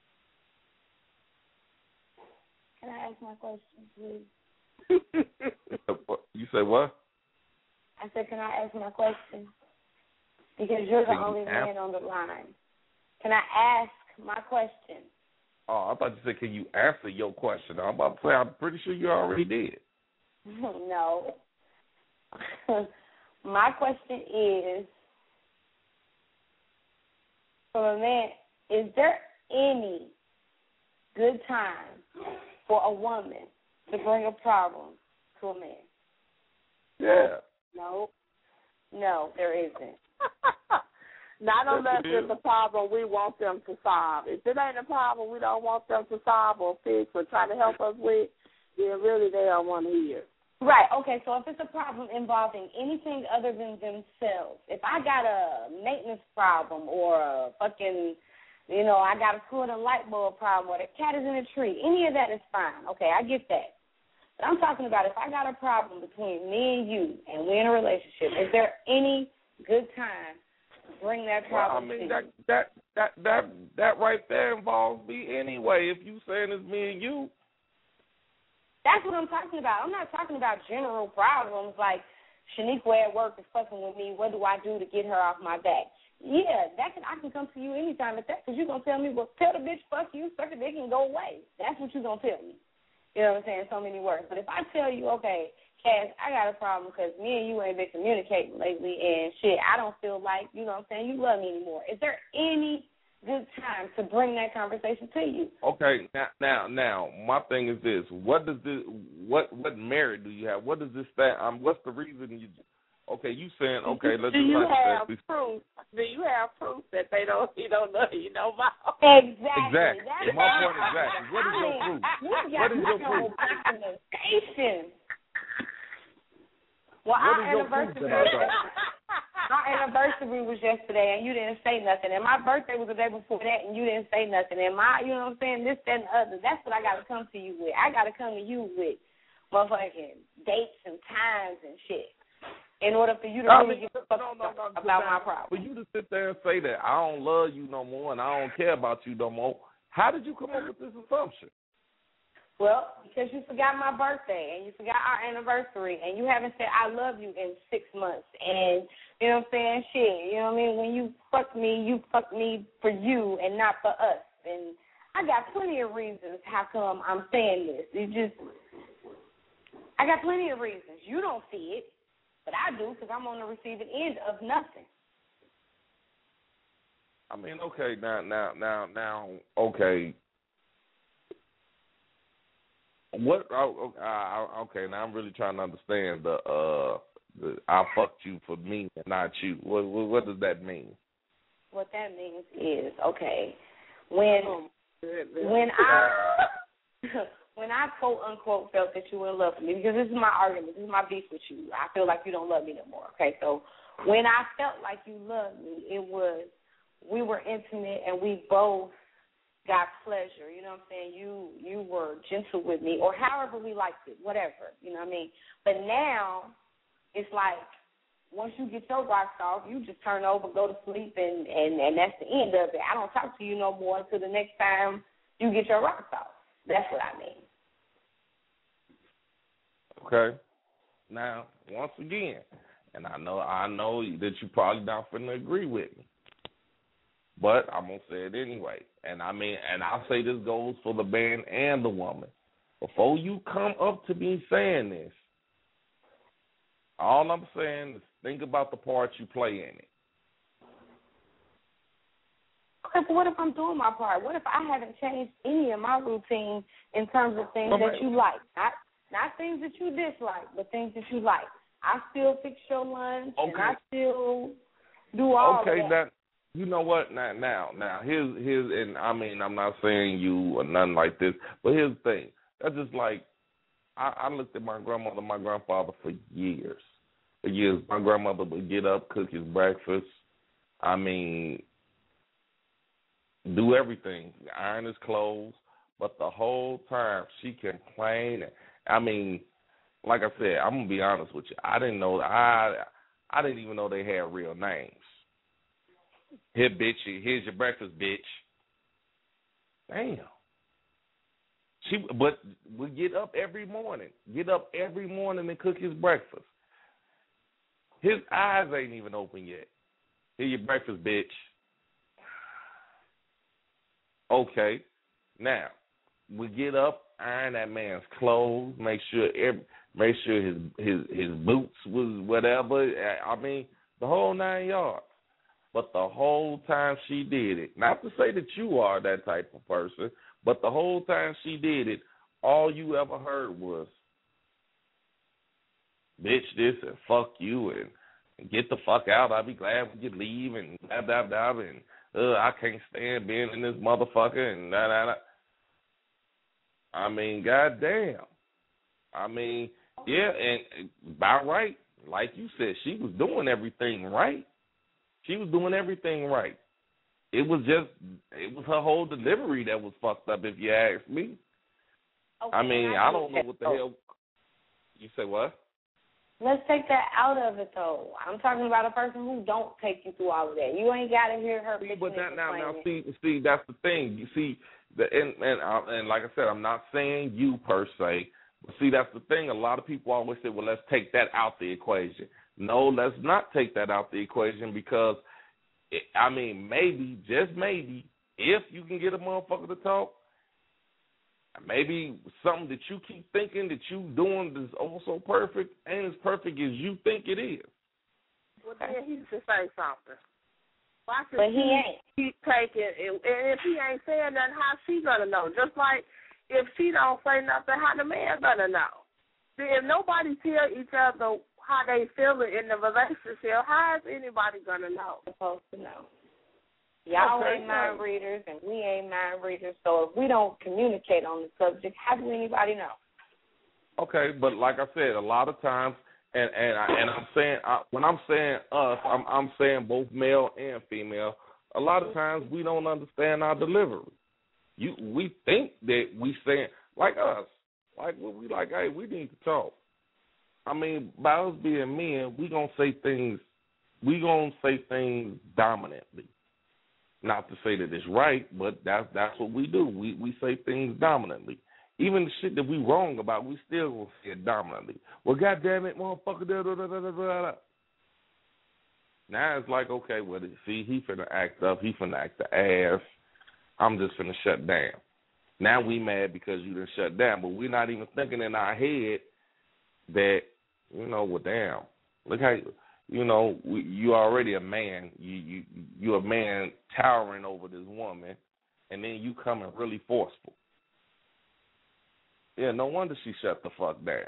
Can I ask my question, please? You say what? I said, can I ask my question? Because you're the only man on the line. Can I ask my question? Oh, I thought you said, can you answer your question? I'm about to say, I'm pretty sure you already did. No. My question is, for a man, is there any good time for a woman to bring a problem to a man? Yeah. No, there isn't. Not unless it's a problem we want them to solve. If it ain't a problem we don't want them to solve or fix or try to help us with, then really they don't want to hear. Right, okay, so if it's a problem involving anything other than themselves, if I got a maintenance problem or a fucking, I got to put a light bulb problem or the cat is in a tree, any of that is fine. Okay, I get that. But I'm talking about if I got a problem between me and you and we're in a relationship, is there any good time to bring that problem to you? That right there involves me anyway. If you saying it's me and you. That's what I'm talking about. I'm not talking about general problems like Shaniqua at work is fucking with me. What do I do to get her off my back? Yeah, I can come to you anytime at that because you're going to tell me, well, tell the bitch fuck you, suck a dick, and go away. That's what you're going to tell me. You know what I'm saying? So many words. But if I tell you, okay, Cass, I got a problem because me and you ain't been communicating lately and shit, I don't feel like, you know what I'm saying, you love me anymore. Is there any good time to bring that conversation to you? Okay, now, my thing is this: what merit do you have? What does this stand? What's the reason you? Okay, you saying okay? Let's do you have proof? Do you have proof that you don't love you no more? Exactly. That's my point exactly. What is your proof? What is your proof? Well, our anniversary was yesterday, and you didn't say nothing. And my birthday was the day before that, and you didn't say nothing. And you know what I'm saying, this, that, and the other. That's what I got to come to you with. I got to come to you with motherfucking dates and times and shit in order for you to really give a fuck about my problem. For you to sit there and say that I don't love you no more and I don't care about you no more, how did you come up with this assumption? Well, because you forgot my birthday and you forgot our anniversary and you haven't said I love you in 6 months and, you know what I'm saying, shit, you know what I mean? When you fuck me for you and not for us. And I got plenty of reasons how come I'm saying this. I got plenty of reasons. You don't see it, but I do because I'm on the receiving end of nothing. I mean, okay, now, okay. What? Okay, now I'm really trying to understand the I fucked you for me and not you. What does that mean? What that means is, okay, when I quote unquote felt that you were in love with me, because this is my argument, this is my beef with you. I feel like you don't love me no more. Okay, so when I felt like you loved me, it was we were intimate and we both got pleasure, you know what I'm saying? You were gentle with me, or however we liked it, whatever, you know what I mean? But now it's like once you get your rocks off, you just turn over, go to sleep, and that's the end of it. I don't talk to you no more until the next time you get your rocks off. That's what I mean. Okay. Now, once again, and I know that you probably not finna agree with me, but I'm going to say it anyway. And I mean, and I'll say this goes for the man and the woman. Before you come up to me saying this, all I'm saying is think about the part you play in it. Okay, but what if I'm doing my part? What if I haven't changed any of my routine in terms of things that you like? Not things that you dislike, but things that you like. I still fix your lunch, and I still do all of that. Okay, you know what? Now, here's, and I mean, I'm not saying you or nothing like this, but here's the thing. That's just like, I looked at my grandmother, my grandfather for years. For years, my grandmother would get up, cook his breakfast. I mean, do everything, iron his clothes, but the whole time she complained. I mean, like I said, I'm gonna be honest with you. I didn't even know they had real names. Here, bitch, here's your breakfast, bitch. Damn. She would get up every morning and cook his breakfast. His eyes ain't even open yet. Here, your breakfast, bitch. Okay. Now, we get up, iron that man's clothes, make sure his boots was whatever. I mean, the whole 9 yards. But the whole time she did it, not to say that you are that type of person, but the whole time she did it, all you ever heard was, bitch this and fuck you and get the fuck out. I'll be glad when you leave and blah, blah, blah, and I can't stand being in this motherfucker and da, da, da. I mean, goddamn. I mean, yeah, and by right, like you said, she was doing everything right. She was doing everything right. It was her whole delivery that was fucked up, if you ask me. Okay, I mean, I don't know what the hell. You say what? Let's take that out of it, though. I'm talking about a person who don't take you through all of that. You ain't got to hear her. But see, that's the thing. You see, and like I said, I'm not saying you per se. But see, that's the thing. A lot of people always say, well, let's take that out the equation. No, let's not take that out the equation because, maybe, just maybe, if you can get a motherfucker to talk, maybe something that you keep thinking that you doing is also perfect ain't as perfect as you think it is. Well, then he should say something. Why should but he ain't. Keep taking, and if he ain't saying nothing, how she gonna know? Just like if she don't say nothing, how the man gonna know? If nobody tell each other how they feeling in the relationship, how is anybody gonna know? Supposed to know. Y'all ain't mind readers, and we ain't mind readers. So if we don't communicate on the subject, how does anybody know? Okay, but like I said, a lot of times, and I'm saying when I'm saying us, I'm saying both male and female. A lot of times we don't understand our delivery. We think that we saying like us, like we like, hey, we need to talk. By us being men, we gonna say things dominantly. Not to say that it's right, but that's what we do. We say things dominantly. Even the shit that we wrong about, we still gonna say it dominantly. Well, goddamn it, motherfucker, da da da da da da. Now it's like, okay, well, see, he finna act up, he finna act the ass. I'm just finna shut down. Now we mad because you done shut down, but we're not even thinking in our head that, well, damn, look how you already a man. You're a man towering over this woman, and then you coming really forceful. Yeah, no wonder she shut the fuck down.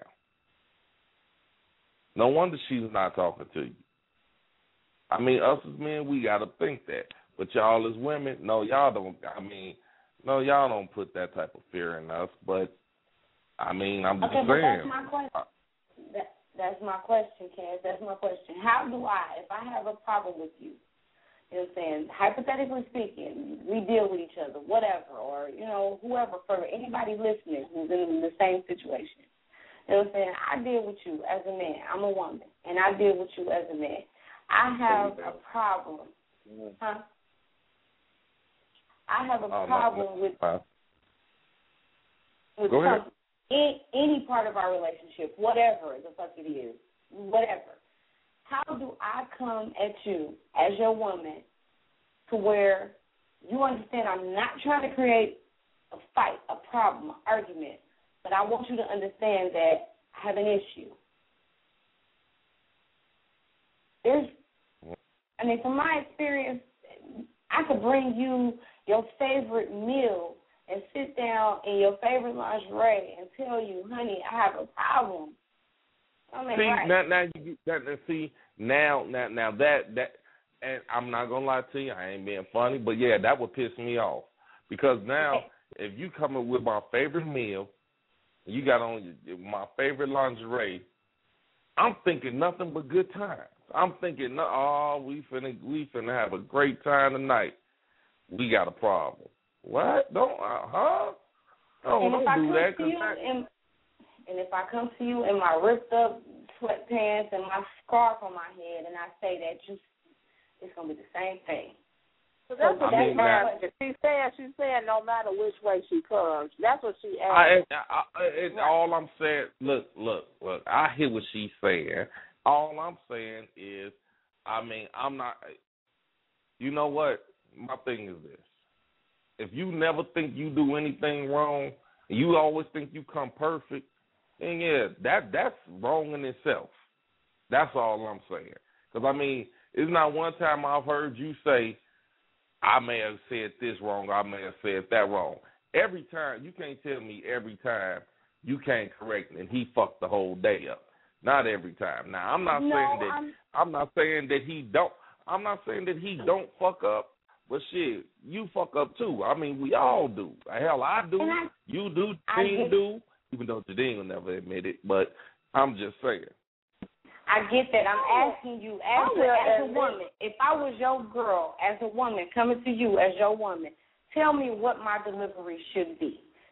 No wonder she's not talking to you. Us as men, we got to think that. But y'all as women, no, y'all don't. Y'all don't put that type of fear in us. But, I'm just saying. But that's my question. That's my question, Cass. That's my question. How do I, if I have a problem with you, you know what I'm saying, hypothetically speaking, we deal with each other, whatever, or, whoever, for anybody listening who's in the same situation. You know what I'm saying? I deal with you as a man. I'm a woman, and I deal with you as a man. I have a problem. Huh? I have a problem with Go ahead. Any part of our relationship, whatever the fuck it is, whatever. How do I come at you as your woman to where you understand I'm not trying to create a fight, a problem, an argument, but I want you to understand that I have an issue. From my experience, I could bring you your favorite meal and sit down in your favorite lingerie and tell you, honey, I have a problem. Now that, and I'm not gonna lie to you, I ain't being funny, but yeah, that would piss me off because now if you coming with my favorite meal, you got on my favorite lingerie, I'm thinking nothing but good times. I'm thinking, we finna have a great time tonight. We got a problem. What? Don't do that. And if I come to you in my ripped up sweatpants and my scarf on my head, and I say that it's gonna be the same thing. So that's what she's saying. No matter which way she comes, that's what she asked. All I'm saying, look. I hear what she's saying. All I'm saying is, I'm not. You know what? My thing is this. If you never think you do anything wrong, and you always think you come perfect, then yeah, that's wrong in itself. That's all I'm saying. Because, it's not one time I've heard you say, I may have said this wrong, I may have said that wrong. Every time, you can't tell me every time you can't correct and he fucked the whole day up. Not every time. Now, I'm not saying that he don't fuck up. But shit, you fuck up too. We all do. Hell, I do. You do. Jadine do. Even though Jadine will never admit it. But I'm just saying. I get that. I'm asking you as a woman. If I was your girl, as a woman, coming to you as your woman, tell me what my delivery should be.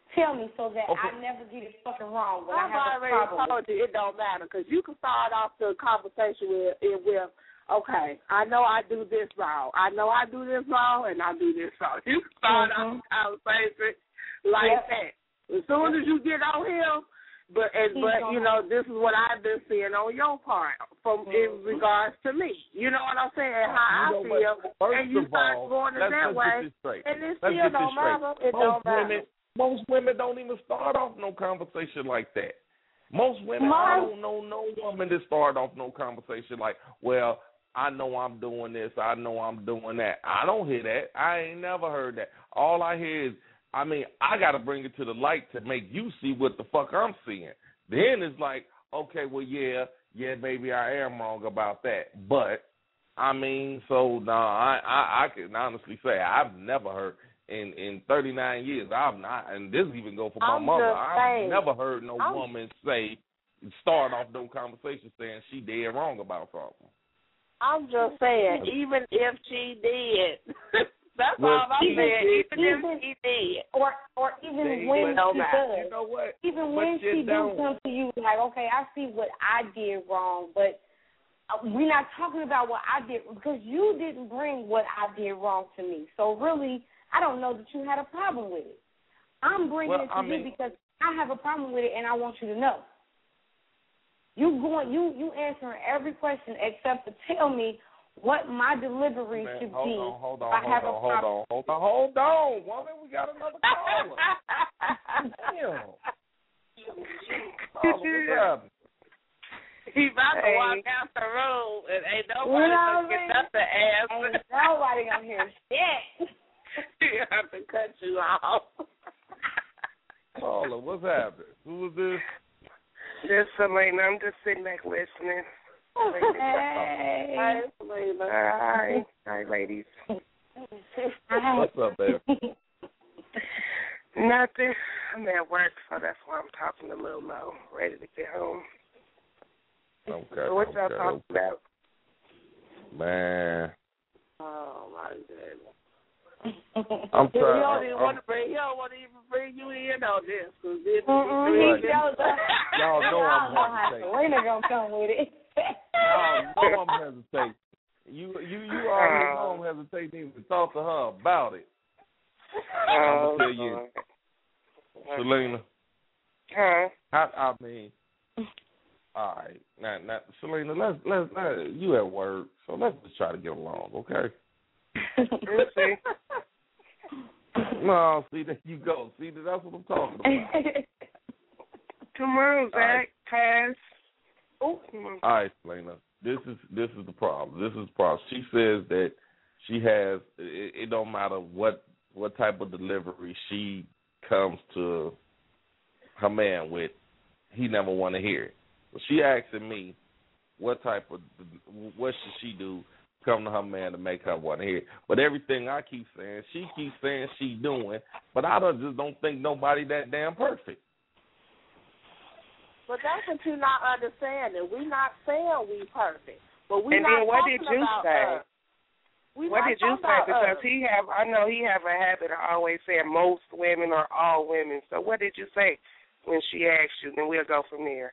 Tell me so that Okay. I never get it fucking wrong when I I've have a already problem. told you it don't matter because you can start off the conversation with, okay, I know I do this wrong. I know I do this wrong, and I do this wrong. You can start off the conversation like that. As soon as you get on him, but you know, this is what I've been seeing on your part in regards to me. You know what I'm saying? How I feel, and you start going that way, and it still don't matter. It don't matter. Most women don't even start off no conversation like that. Most women, I don't know no woman that start off no conversation like, well, I know I'm doing this, I know I'm doing that. I don't hear that. I ain't never heard that. All I hear is, I mean, I got to bring it to the light to make you see what the fuck I'm seeing. Then it's like, okay, well, yeah, maybe I am wrong about that. But, I mean, so, I can honestly say I've never heard, in 39 years, I've not, and this even go for my mother, I've never heard no woman start off no conversation saying she dead wrong about something. I'm just saying, even if she did, that's all I'm saying. Even if she did, or even when she does, you know what? Even when she do come to you like, okay, I see what I did wrong, but we're not talking about what I did because you didn't bring what I did wrong to me. So really, I don't know that you had a problem with it. I'm bringing it to you because I have a problem with it, and I want you to know. You answering every question except to tell me what my delivery should be. Hold on, woman. We got another caller. Damn. He's about to walk out the room, and ain't nobody gonna get nothing answer. Ain't nobody gonna hear shit. You have to cut you off. Caller, what's happening? Who is this? This is Selena. I'm just sitting back listening. Hey. Hi, Selena. Hi. Hi, ladies. What's up, baby? Nothing. I'm at work, so that's why I'm talking a little low, ready to get home. Okay. So what y'all talking about? Man. Oh, my goodness. I'm trying. He don't want to even bring you in on this. Y'all know I'm hesitating. Selena gonna come with it. Y'all know I'm hesitating. You already know I'm hesitating even to talk to her about it. I'm gonna tell you, Selena. Huh? I mean, all right. Now, Selena, let's you at work, so let's just try to get along, okay? We'll see. No, see, there you go. See, that's what I'm talking about. Tomorrow, Zach, pass. All right, Selena. This is the problem. This is the problem. She says that she has. It don't matter what type of delivery she comes to her man with. He never want to hear it. But she asking me what should she do? Come to her man to make her want to hear it. But everything I keep saying, she keeps saying she doing, but I just don't think nobody that damn perfect. But that's what you're not understanding. We not saying we perfect, but we and not then what talking did you about say? us. What did you say? Because I know he have a habit of always saying most women or all women. So what did you say when she asked you? Then we'll go from there.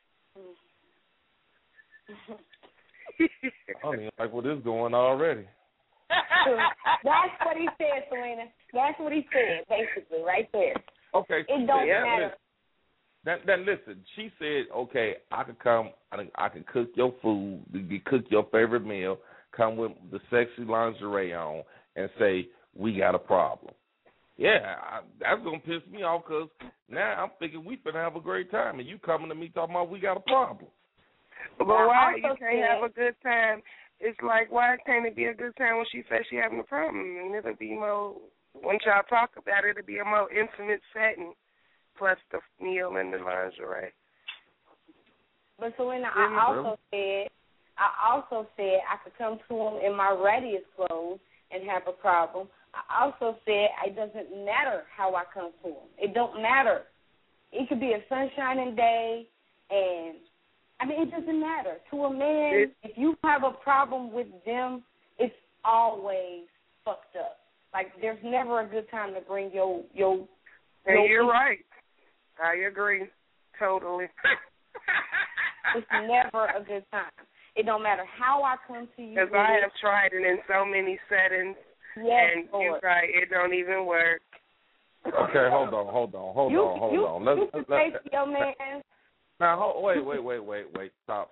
I don't even like where this is going already. That's what he said, Selena. That's what he said, basically, right there. Okay. It don't matter. Then listen, she said, okay, I can come, I can cook your food, cook your favorite meal, come with the sexy lingerie on, and say, we got a problem. Yeah, that's going to piss me off because now I'm thinking we finna have a great time, and you coming to me talking about we got a problem. But why you can't have a good time? It's like, why can't it be a good time when she says she having a problem? And it'll be more, once y'all talk about it, it'll be a more intimate setting, plus the meal and the lingerie. But Selena, I also said I could come to him in my readiest clothes and have a problem. I also said it doesn't matter how I come to him. It don't matter. It could be a sunshining day, and I mean, it doesn't matter. To a man, if you have a problem with them, it's always fucked up. Like, there's never a good time to bring your And you're right. I agree. Totally. It's never a good time. It don't matter how I come to you. Because I have tried it in so many settings. Yes, and you're right. It don't even work. Okay, hold on. Let's say to your man. Now, wait. Stop.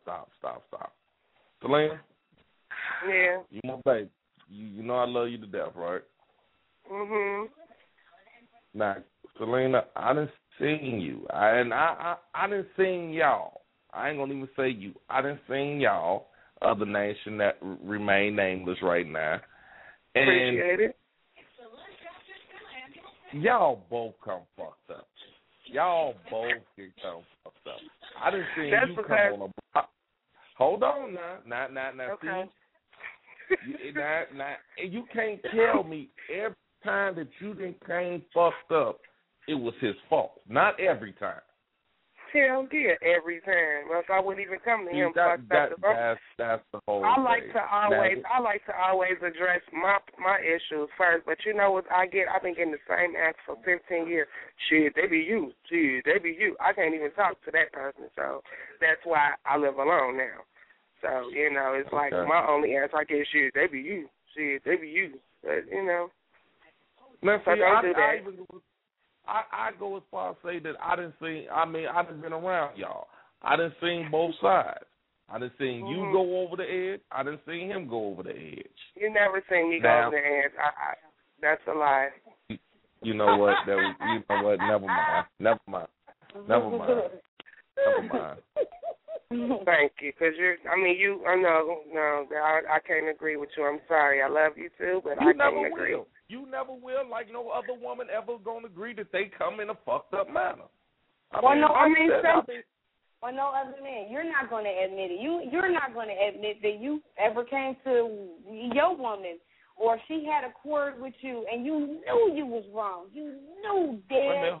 Selena? Yeah. You my baby. You know I love you to death, right? Mhm. Now, Selena, I done seen you. I done seen y'all. I ain't gonna even say you. I done seen y'all, other nation that remain nameless right now. And appreciate it. Y'all both come fucked up. Y'all both get come fucked up. I done seen That's you because... come on a... Hold on now. Okay. See, now, you can't tell me every time that you done came fucked up, it was his fault. Not every time. Hell yeah, every time. Else I wouldn't even come to him. That's the whole I like thing. I like to always address my issues first. But you know what I get? I've been getting the same ask for 15 years. Shit, they be you. Shit, they be you. I can't even talk to that person. So that's why I live alone now. So, you know, it's like my only answer I get, shit, they be you. Shit, they be you. But, you know. Now, so see, don't do that. I go as far as say that I done been around y'all. I done seen both sides. I done seen you go over the edge. I done seen him go over the edge. You never seen me go over the edge. That's a lie. You know what? Never mind. Thank you, because I can't agree with you. I'm sorry. I love you too, but I can't agree. You never will, like no other woman ever gonna agree that they come in a fucked up manner. No other man. You're not gonna admit it. You're not gonna admit that you ever came to your woman or she had a quarrel with you and you knew you was wrong. You knew dead. Wait a minute.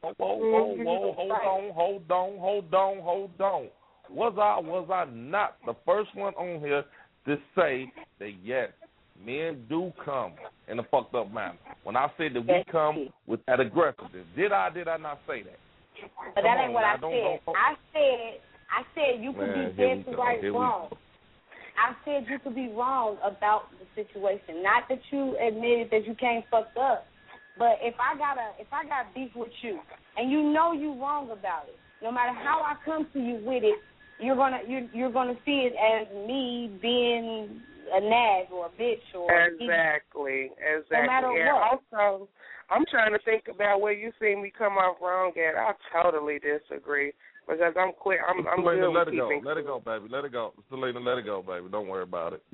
Hold on. Was I not the first one on here to say that yes, men do come in a fucked up manner? When I said that we come with that aggressiveness, did I not say that? But that ain't what I said. I said you could be dead to right wrong. I said you could be wrong about the situation. Not that you admitted that you came fucked up, but if I got beef with you and you know you wrong about it, no matter how I come to you with it, you're gonna see it as me being a nag or a bitch or exactly. No matter what. Also, I'm trying to think about where you see me come off wrong at. I totally disagree because I'm quick. I'm Selena, good let it go, baby. Let it go. Selena, let it go, baby. Don't worry about it.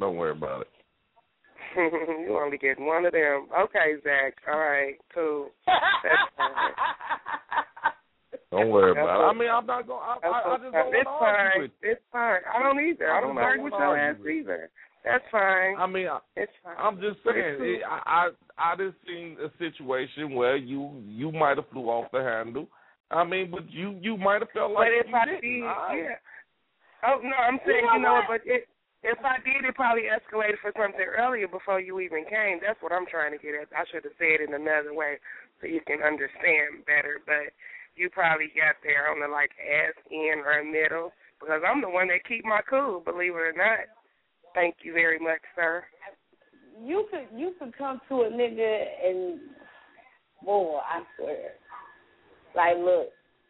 You only get one of them. Okay, Zach. All right, cool. That's fine. Don't worry about it. I mean, I'm not going. I just don't want to argue with you. It's fine. I don't either. I don't argue with your ass either. That's fine. I mean, it's fine. I'm just saying. I just seen a situation where you might have flew off the handle. I mean, but you might have felt like but if I did, yeah. Oh no, I'm saying but if I did, it probably escalated for something earlier before you even came. That's what I'm trying to get at. I should have said it in another way so you can understand better. But you probably got there on the ass end or middle because I'm the one that keep my cool, believe it or not. Thank you very much, sir. You could come to a nigga and, boy, I swear, look,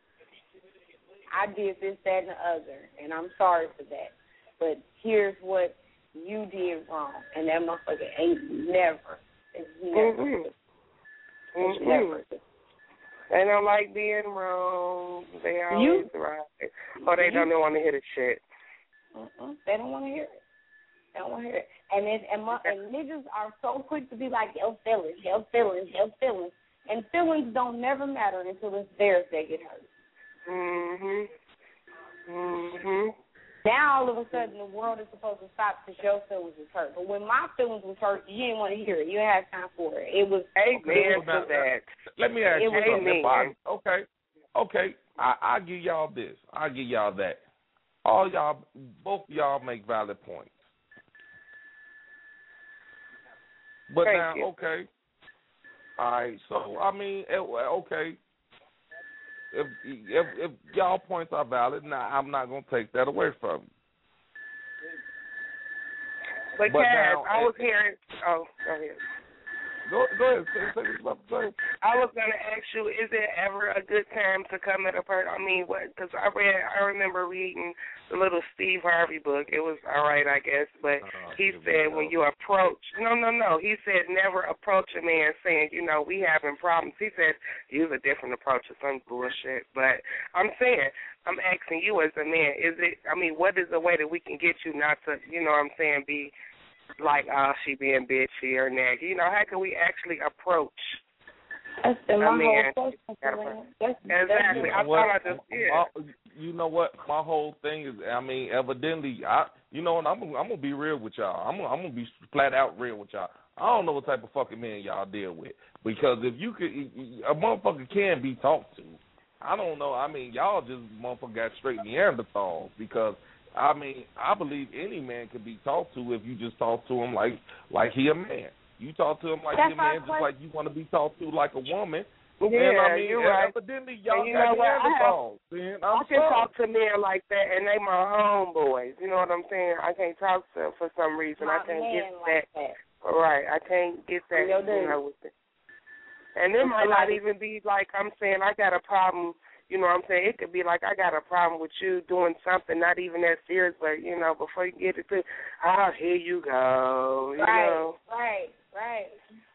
I did this, that, and the other, and I'm sorry for that. But here's what you did wrong, and that motherfucker ain't never. It's never. It's never. They don't like being wrong. They always right. Or they don't want to hear the shit. They don't want to hear it. They don't want to hear it. And niggas are so quick to be like, your feelings. And feelings don't never matter until it's theirs that get hurt. Now all of a sudden the world is supposed to stop because your feelings was hurt. But when my feelings was hurt, you didn't want to hear it. You didn't have time for it. It was amen to that. Let me ask you something. Okay. I give y'all this. I give y'all that. All y'all, both of y'all make valid points. But Thank now, you. okay. All right. So I mean, okay. if y'all points are valid, now I'm not gonna take that away from you. But Cass, I was hearing. Oh, go ahead. Go ahead. Say. I was gonna ask you, is there ever a good time to come at a person? I mean, what? Because I remember reading the little Steve Harvey book. It was all right, I guess, but he said when you approach, no. He said never approach a man saying, we having problems. He said use a different approach or some bullshit. But I'm asking you as a man, what is the way that we can get you not to, be like, she being bitchy or naggy? How can we actually approach a man? Exactly. You know what? My whole thing is, evidently, I'm gonna be real with y'all. I'm gonna be flat out real with y'all. I don't know what type of fucking men y'all deal with, because if you could, a motherfucker can be talked to. I don't know. Y'all just motherfucker got straight Neanderthals, because I believe any man can be talked to if you just talk to him like he a man. You talk to him like he a man, just like you want to be talked to like a woman. Yeah, you're right. Evidently, y'all got Neanderthals. I can talk to men like that, and they my homeboys. You know what I'm saying? I can't talk to them for some reason. I can't get that. Right, I can't get that. With it. And it might not even be like I'm saying I got a problem. You know what I'm saying? It could be like I got a problem with you doing something not even that serious, but, before you get it to, here you go. Right.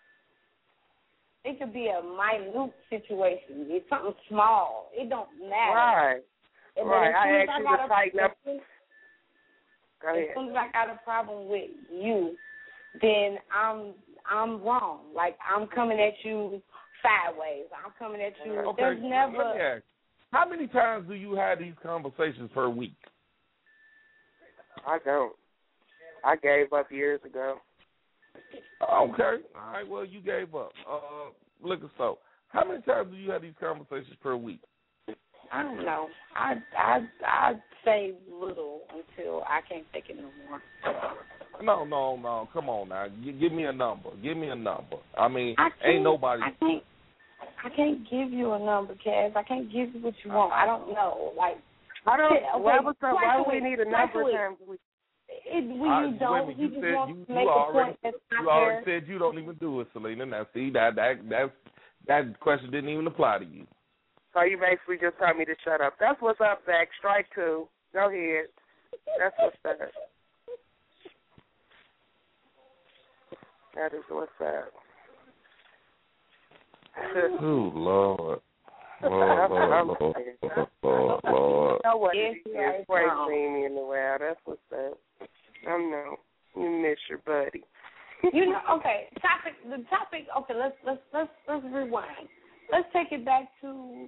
It could be a minute situation. It's something small. It don't matter. Right. I asked you to tighten up. Go ahead. As soon as I got a problem with you, then I'm wrong. Like, I'm coming at you sideways. I'm coming at you. Okay. There's never. Let me ask, how many times do you have these conversations per week? I don't. I gave up years ago. Okay. All right. Well, you gave up. Liquor store. How many times do you have these conversations per week? I don't know. I say little until I can't take it no more. No. Come on now. Give me a number. Ain't nobody. I can't give you a number, Cass. I can't give you what you want. I don't know. Like, I don't. Okay, why do we need a number of times a week? You don't. You just want to make a point that's not there. You already said you don't even do it, Selena. Now, see, that question didn't even apply to you. So you basically just told me to shut up. That's what's up, Zach. Strike two. Go ahead. That's what's up. That is what's up. Oh, Lord. You know what? It's great seeing me in the world. That's what's up. I know. You miss your buddy. Okay. The topic. Okay, let's rewind. Let's take it back to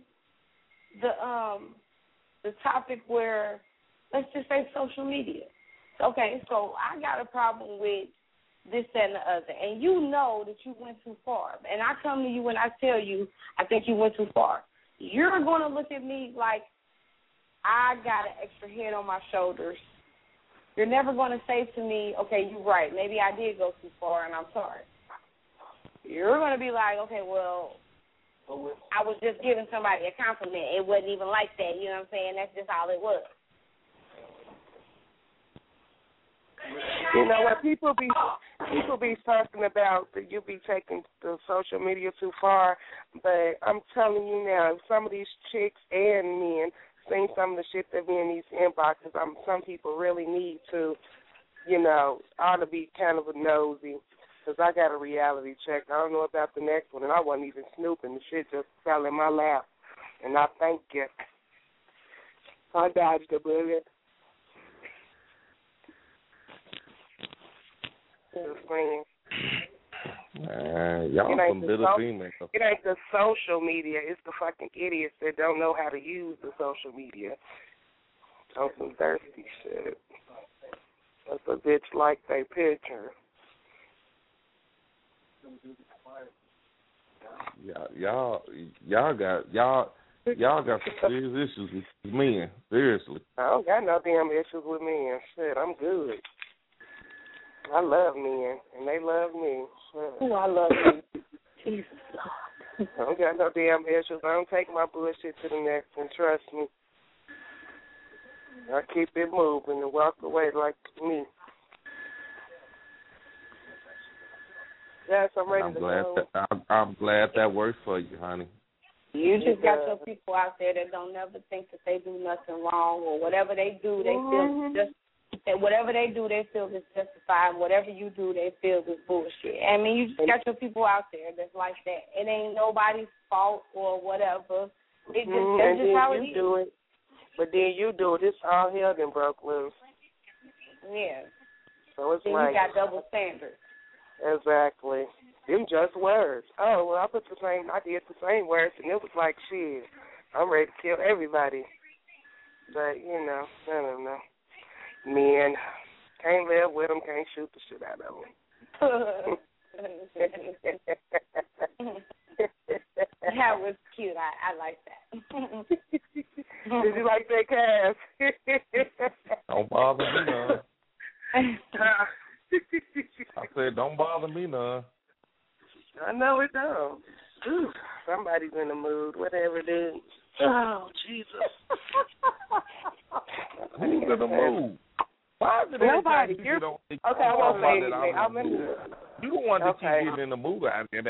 the topic where, let's just say, social media. Okay, so I got a problem with this, that, and the other, and you know that you went too far. And I come to you when I tell you I think you went too far. You're going to look at me like I got an extra head on my shoulders. You're never going to say to me, okay, you're right, maybe I did go too far and I'm sorry. You're going to be like, okay, well, I was just giving somebody a compliment. It wasn't even like that, you know what I'm saying? That's just all it was. You know what, people be talking about that you be taking the social media too far, but I'm telling you now, some of these chicks and men seen some of the shit that be in these inboxes. Some people really need to, ought to be kind of a nosy, because I got a reality check. I don't know about the next one, and I wasn't even snooping. The shit just fell in my lap, and I thank you. I dodged a bullet. Y'all some bitter females. It ain't the social media. It's the fucking idiots that don't know how to use the social media. On some thirsty shit. That's a bitch like they picture. Y'all got some serious issues with men. Seriously. I don't got no damn issues with men. Shit, I'm good. I love men, and they love me. Oh, I love you. Jesus. I don't got no damn issues. I don't take my bullshit to the next one, trust me. I keep it moving and walk away like me. Yes, I'm ready to go. I'm glad that works for you, honey. You just got your people out there that don't never think that they do nothing wrong, or whatever they do, they feel just that whatever they do, they feel is justified. Whatever you do, they feel is bullshit. I mean, you just got your people out there that's like that. It ain't nobody's fault or whatever. It just that's just how it is. Do it. But then you do it. It's all hell then broke loose. Yeah. So it's then like you got double standards. Exactly. Them just words. Oh, well, I did the same words, and it was like, shit, I'm ready to kill everybody. But, you know, I don't know. Men, can't live with them, can't shoot the shit out of them. That was cute. I like that. Did you like that, Cass? Don't bother me none. I said, don't bother me none. I know it don't. Ooh, somebody's in the mood, whatever it is. Oh, Jesus. Who's in the mood? Why is it nobody? You don't okay, I won't say anything. You don't want to keep getting in the mood.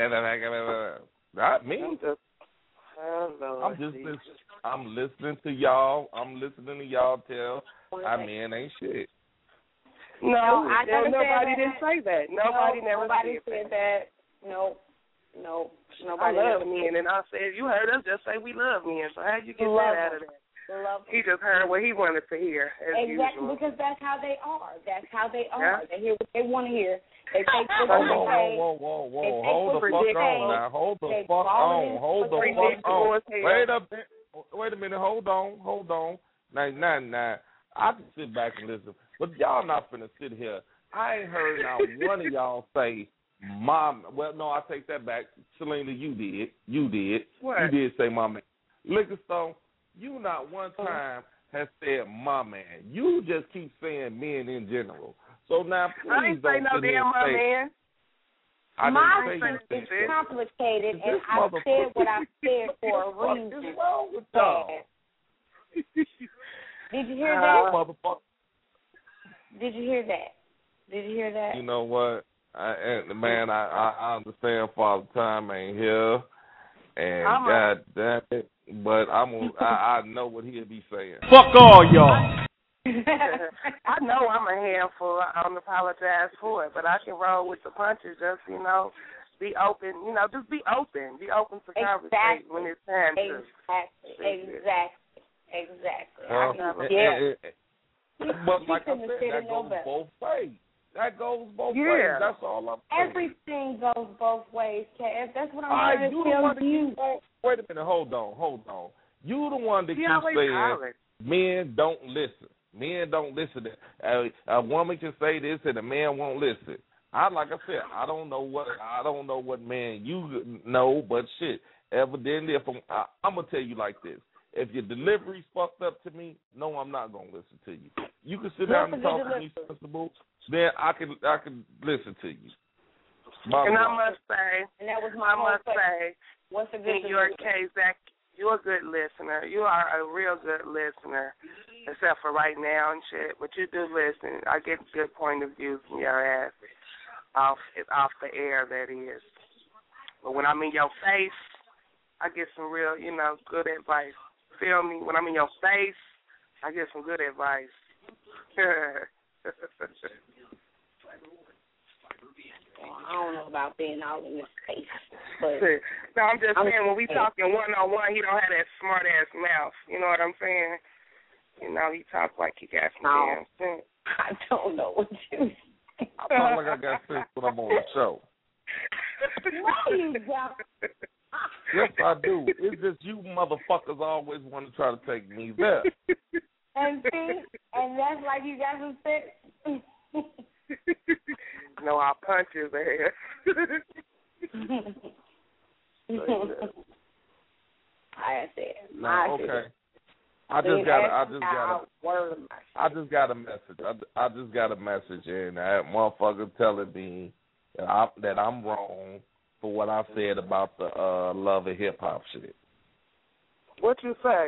Not me. I'm just listening. I'm listening to y'all. I'm listening to y'all tell our men ain't shit. No, nobody didn't say that. Nobody said that. No. Nobody. I love men, and I said, you heard us just say we love men. So how'd you get that out of that? He just heard what he wanted to hear, as exactly, usual. because that's how they are. That's how they are. Yeah. They hear what they want to hear. They take what they say. Whoa. Hold the fuck on now. Hold the fuck on. Hold the fuck on. Wait a minute. Hold on. Now. I can sit back and listen, but y'all not finna sit here. I ain't heard now one of y'all say, Mom. Well, no, I take that back. Selena, you did. What? You did say my man. Liquorstone, you not one time has said my man. You just keep saying men in general. So now, please I ain't say no damn my man. My is complicated, and I said what I said for a reason. What's wrong with y'all? Did you hear that? Motherfucker. Did you hear that? You know what? I understand Father Time ain't here, and God damn it, but I know what he'll be saying. Fuck all y'all. I know I'm a handful. I don't apologize for it, but I can roll with the punches. Just be open. Just be open. Be open to conversation when it's time to. Exactly. But like I said, that goes both ways. That goes both ways. That's all I'm saying. Everything goes both ways, Cass. That's what I'm trying to tell you. Wait a minute. Hold on. You the one that keeps saying men don't listen. Men don't listen. A woman can say this and a man won't listen. Like I said, I don't know what man you know, but shit. Evidently, if I'm gonna tell you like this. If your delivery's fucked up to me, no, I'm not gonna listen to you. You can sit down and talk to me sensible, then I can listen to you. I must say, and that was my what's a good in your case, that you're a good listener. You are a real good listener, except for right now and shit. But you do listen. I get a good point of view from your ass off the air, that is. But when I'm in your face, I get some real, good advice. Feel me? When I'm in your face, I get some good advice. I don't know about being all in his face, but no, I'm just saying when we talking one-on-one, he don't have that smart-ass mouth. You know what I'm saying? He talks like he got some damn sense. I don't know what you say. I talk like I got sense when I'm on the show. No, you don't. Yes, I do. It's just you motherfuckers always want to try to take me there. And that's like you got some sense. No, I'll punch his ass. I said. No, okay. I just got a message. I just got a message, and that motherfucker telling me that I'm wrong for what I said about the Love and Hip Hop shit. What you say?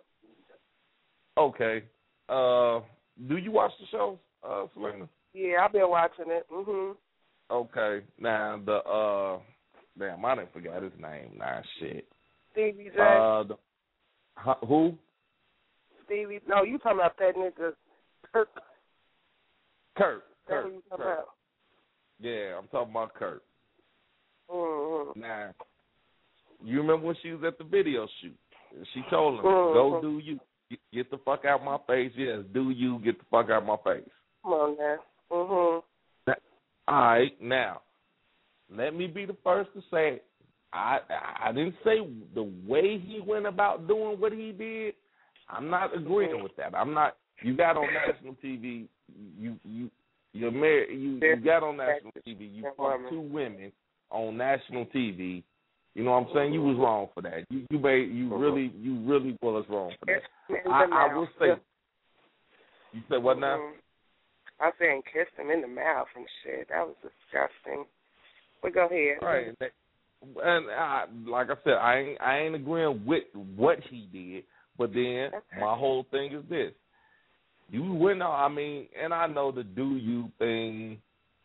Okay. Do you watch the show, Selena? Yeah, I've been watching it. Mhm. Okay. Now damn, I didn't forget his name. Nah, shit. Stevie J. Who? Stevie. No, you talking about that nigga Kurt. Kurt. That's what you talking about. Yeah, I'm talking about Kurt. Mm-hmm. Now, you remember when she was at the video shoot? She told him, go do you. Get the fuck out my face. Yes, do you. Get the fuck out my face. Come on now. Mm-hmm. All right, now, let me be the first to say, I didn't say the way he went about doing what he did. I'm not agreeing with that. I'm not. You got on national TV. You're married. You got on national TV. You fucked 2 women on national TV. You know what I'm saying? You was wrong for that. You really was wrong for that. I will say. You said what now? I said and kissed him in the mouth and shit. That was disgusting. But go ahead. Right. And like I said, I ain't agreeing with what he did. But then my whole thing is this. You went on, I mean, and I know the do you thing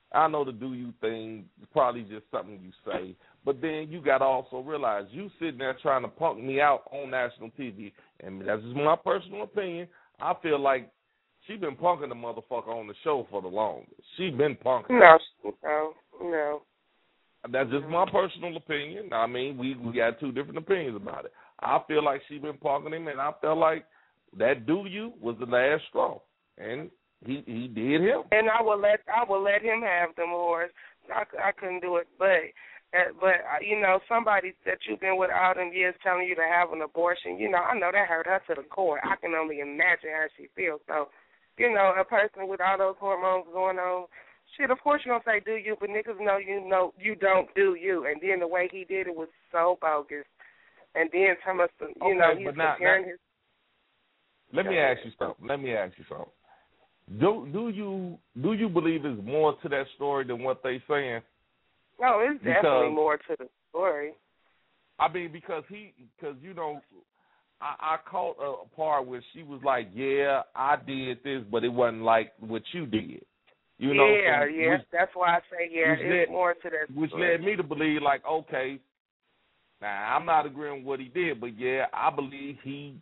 is probably just something you say. But then you got to also realize you sitting there trying to punk me out on national TV. And that's just my personal opinion. I feel like she been punking the motherfucker on the show for the longest. She been punking. No. That's just my personal opinion. I mean, we got 2 different opinions about it. I feel like she been punking him, and I feel like that do you was the last straw, and he did him. And I will let him have them whores. I couldn't do it, but you know, somebody that you've been with all them years telling you to have an abortion, you know, I know that hurt her to the core. I can only imagine how she feels. So, you know, a person with all those hormones going on, shit, of course you're going to say do you, but niggas know you don't do you. And then the way he did it was so bogus. And then some of the, you know, he's comparing his... Let me ask you something. Do you believe there's more to that story than what they saying? No, it's definitely more to the story. I mean, because you know, I caught a part where she was like, yeah, I did this, but it wasn't like what you did. You know, that's why I say, it's more to that story. Which led me to believe, like, okay, now I'm not agreeing with what he did, but yeah, I believe he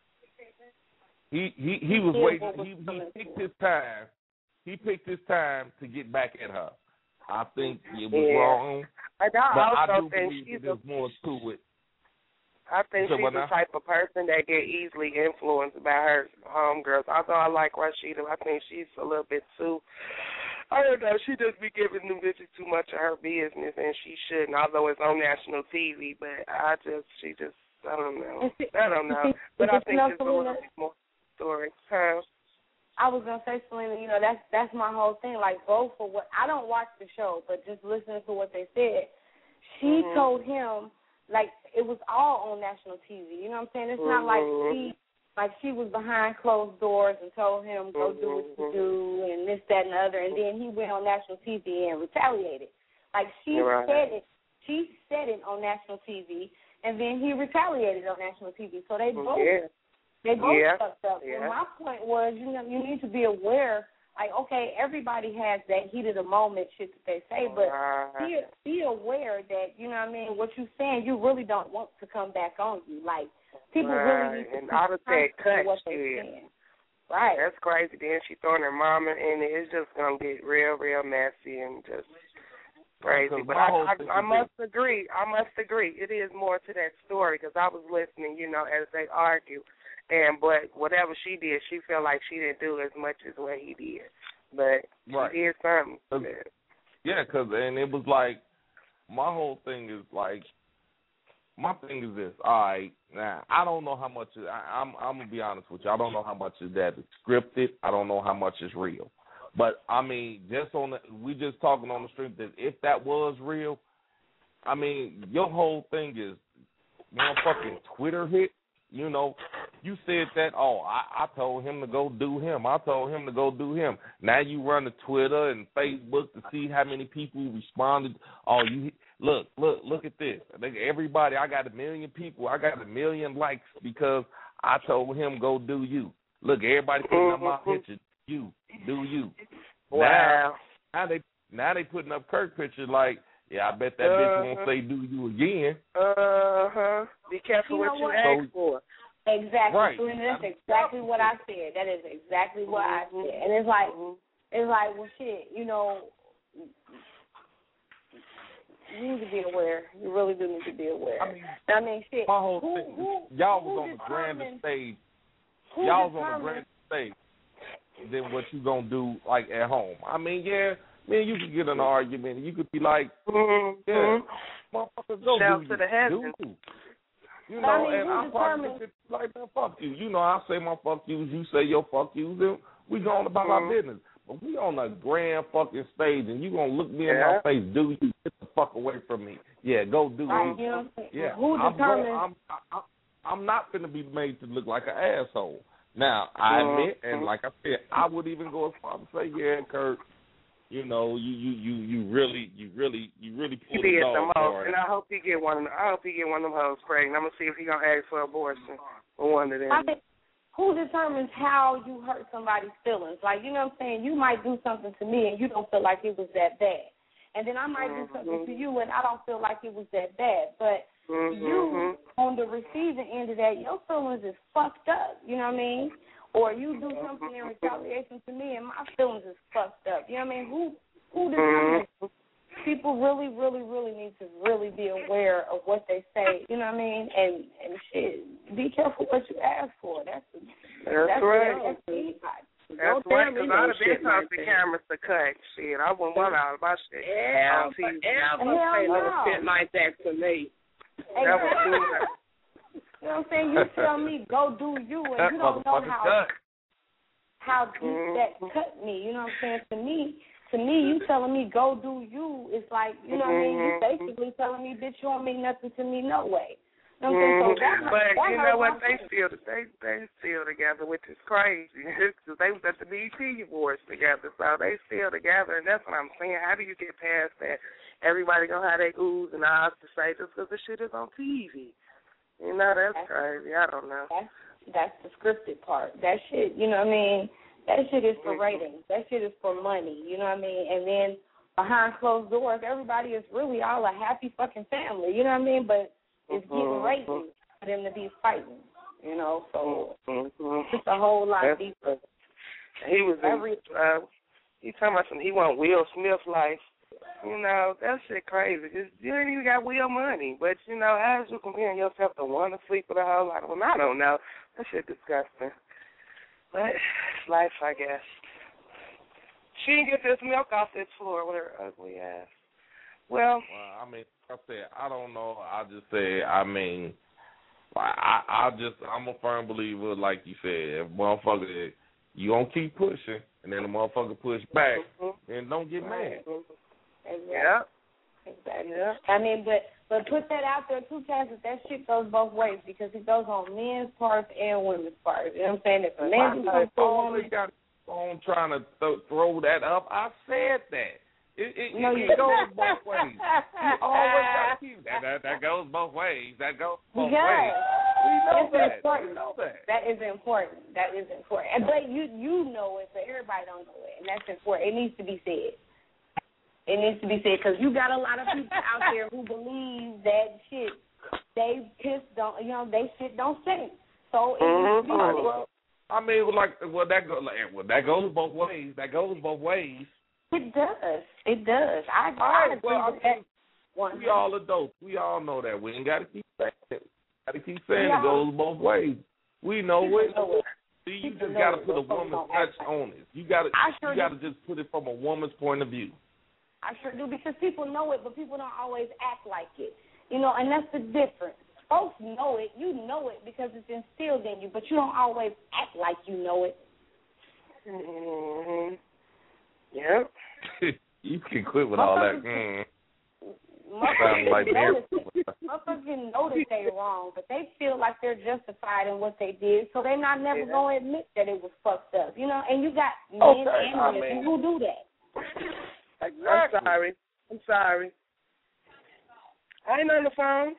was waiting. He picked his time. He picked his time to get back at her. I think it was wrong, but I do believe there's more to it. I think she's the type of person that get easily influenced by her homegirls. Although I like Rashida, I think she's a little bit too, I don't know, she just be giving them bitches too much of her business, and she shouldn't, although it's on national TV, but I don't know. But I think it's a little bit more story. I was going to say, Selena, you know, that's my whole thing. Like, go for what, I don't watch the show, but just listening to what they said, she told him, like, it was all on national TV. You know what I'm saying? It's not like she was behind closed doors and told him, go do what you do and this, that, and the other. And then he went on national TV and retaliated. Like, she said it on national TV, and then he retaliated on national TV. So they both fucked up. And my point was, you know, you need to be aware. Like, okay, everybody has that heat of the moment shit that they say, but be aware that, you know what I mean, what you're saying, you really don't want to come back on you. Like, people really need to and all of that what they're saying. Right. That's crazy. Then she throwing her mama in it. It's just going to get real, real messy and just crazy. But I must agree. It is more to that story because I was listening, you know, as they argue. But whatever she did, she felt like she didn't do as much as what he did. But she did something. Yeah, and it was like, my whole thing is like, my thing is this. All right, now, I don't know how much, I'm going to be honest with you, I don't know how much of that is scripted. I don't know how much is real. But, I mean, we just talking on the street that if that was real, I mean, your whole thing is motherfucking Twitter hit. You know, you said that, I told him to go do him. I told him to go do him. Now you run to Twitter and Facebook to see how many people responded. Look at this. Everybody, I got 1 million people. I got 1 million likes because I told him go do you. Look, everybody putting up my picture. You do you. Wow. Now they putting up Kirk pictures like, yeah, I bet that bitch won't say do you again. Be careful what you ask for. Exactly. Right. That's exactly what I said. That is exactly what I said. And it's like, well, shit, you know, you need to be aware. You really do need to be aware. I mean shit. My whole thing, y'all was on the grandest stage. Y'all was on the grandest stage than what you gonna do like at home. I mean, yeah, man, you could get an argument. You could be like, yeah, motherfuckers, go shout do to the heavens. You know, and I'm probably like, man, fuck you. You know, I say my fuck yous, you say your fuck yous, and we going about our business. But we on a grand fucking stage, and you gonna look me in my face, do you? Get the fuck away from me. Yeah, go do you. Yeah, who determines? I'm not finna be made to look like an asshole. Now, I admit, and like I said, I would even go as far as say, yeah, Kurt, you know, you really pulled it off. And I hope he get one of them hoes pregnant. I'm gonna see if he gonna ask for abortion for one of them. Who determines how you hurt somebody's feelings? Like, you know what I'm saying? You might do something to me and you don't feel like it was that bad. And then I might do something to you and I don't feel like it was that bad. But you, on the receiving end of that, your feelings is fucked up. You know what I mean? Or you do something in retaliation to me and my feelings is fucked up. You know what I mean? Who determines? People really, really, really need to really be aware of what they say, you know what I mean? And shit, be careful what you ask for. That's right. That's right, because I'd have been talking to cameras to cut. Shit, I wouldn't want all about shit. Hell no. Shit like that to me. Exactly. You know what I'm saying? You tell me, go do you, and you don't know how deep that cut me. You know what I'm saying? To me, you telling me go do you is like, you know what I mean? You basically telling me, bitch, you don't mean nothing to me, no way. You know what I'm saying? So but you know what? They still together, which is crazy. Because they was at the BET Awards together, so they still together, and that's what I'm saying. How do you get past that? Everybody gonna have their oohs and ahs to say just because the shit is on TV. You know, that's crazy. I don't know. That's the scripted part. That shit, you know what I mean? That shit is for ratings. That shit is for money. You know what I mean? And then behind closed doors, everybody is really all a happy fucking family. You know what I mean? But it's getting ratings for them to be fighting. You know, so it's a whole lot deeper. He was he talking about something. He want Will Smith life. You know, that shit crazy. You ain't even got Will money. But, you know, how is you comparing yourself to one to sleep with a whole lot of them? I don't know. That shit disgusting. But it's life, I guess. She didn't get this milk off this floor with her ugly ass. Well, I mean, like I said, I don't know. I just say, I mean, I'm a firm believer, like you said, if motherfucker, you gonna keep pushing, and then the motherfucker push back, and don't get mad. Exactly. Yeah. Exactly. Yeah. I mean, but put that out there too, Cass, that shit goes both ways because it goes on men's parts and women's parts. You know what I'm saying? If a man do something for a woman, got on trying to throw that up. I said that. It goes both ways. You always got to keep that goes both ways. That goes both ways. We know that. We know that. That is important. That is important. But you know it, but everybody don't know it, and that's important. It needs to be said. It needs to be said because you got a lot of people out there who believe that shit they piss don't, you know, they shit don't stink. So it needs to be said. Well, I mean, that goes both ways. That goes both ways. It does. It does. I agree with that. We all adults. We all know that. We ain't got to keep saying it. Got to keep saying it goes both ways. We know it. See, you just got to put a woman's touch on it. You got to just put it from a woman's point of view. I sure do because people know it, but people don't always act like it. You know, and that's the difference. Folks know it. You know it because it's instilled in you, but you don't always act like you know it. Yeah. You can quit with all that. Motherfuckers know that they're wrong, but they feel like they're justified in what they did, so they're not never going to admit that it was fucked up. You know, and you got men and women who do that. Exactly. I'm sorry. I ain't on the phone.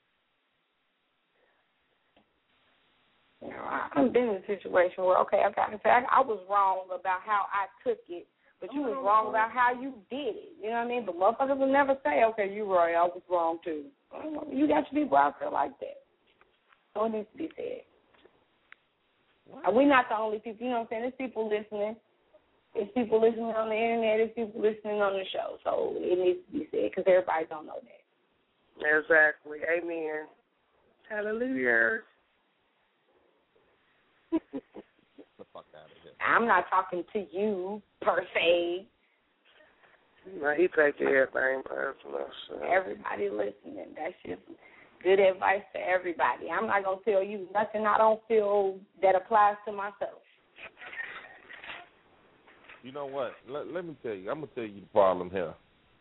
You know, I've been in a situation where, okay, I was wrong about how I took it, but you was wrong about how you did it. You know what I mean? But motherfuckers will never say, okay, you're right, I was wrong too. You got your people out there like that. So it needs to be said. We're not the only people, you know what I'm saying? There's people listening. There's people listening on the internet. There's people listening on the show. So it needs to be said because everybody don't know that. Exactly. Amen. Hallelujah. Get the fuck out of here. I'm not talking to you per se. No, he takes everything personal. So. Everybody listening. That's just good advice to everybody. I'm not going to tell you nothing I don't feel that applies to myself. You know what? Let me tell you. I'm going to tell you the problem here.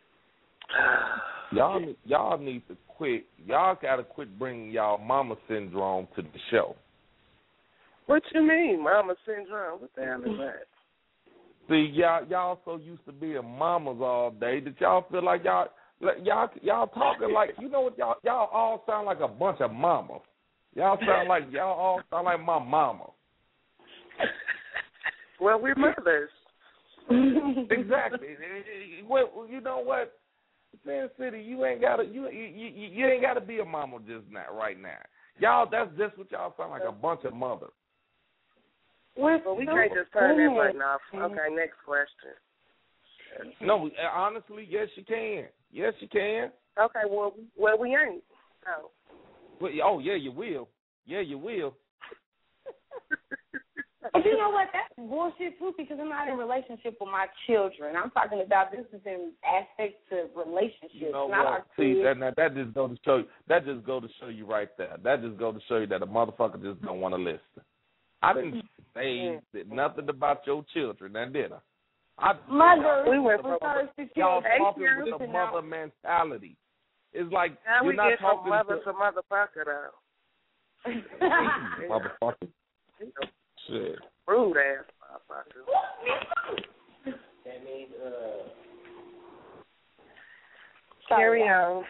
Y'all need to quit. Y'all got to quit bringing y'all mama syndrome to the show. What you mean, mama syndrome? What the hell is that? See, y'all so used to being mamas all day that y'all feel like y'all talking like, you know what, y'all all sound like a bunch of mamas. Y'all all sound like my mama. Well, we're mothers. Exactly. Well, you know what, Sin City, you ain't gotta be a mama just now, right now. Y'all, that's just what y'all sound like, a bunch of mothers. Well, we can't just turn that button off. Okay, next question. No, honestly, yes, you can. Yes, you can. Okay, well, we ain't. Oh. Well, oh, yeah, you will. Yeah, you will. But you know what? That's bullshit, too, because I'm not in a relationship with my children. I'm talking about this is in aspects of relationships, you know not what? our See, kids. that just go to show you. That just go to show you right there. That just go to show you that a motherfucker just don't want to listen. I didn't say nothing about your children, then did I? Mother, we went from y'all talking with the mother mentality. It's like now you're we not get talking from mother to motherfucker though. Motherfucker. Shit. Rude ass motherfucker. That means carry on.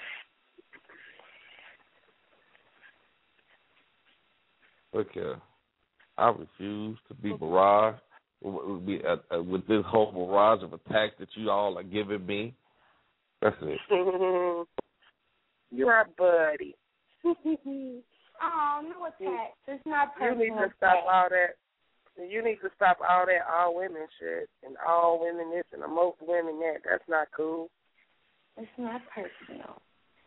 Look here. I refuse to be barraged with this whole barrage of attacks that you all are giving me. That's it. You're our buddy. Oh, no attacks. It's not personal. You need to stop all that. You need to stop all that all women shit and all women this and most women that. That's not cool. It's not personal.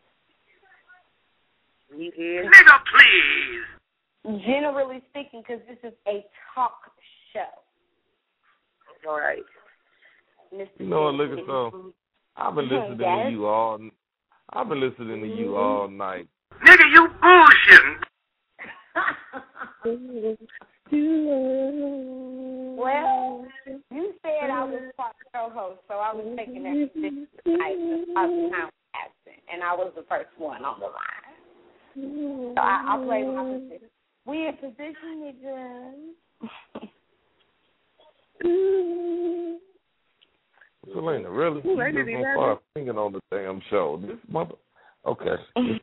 You hear? Nigga, please. Generally speaking, because this is a talk show. All right. You know what, look at so. I've been listening to you all. I've been listening to you all night. Nigga, you bullshitting. Well, you said I was part co-host, so I was taking that position tonight and I was the first one on the line. So I'll play my position. We in position, nigga. Selena, really? You just gonna start singing on the damn show. This mother. Okay.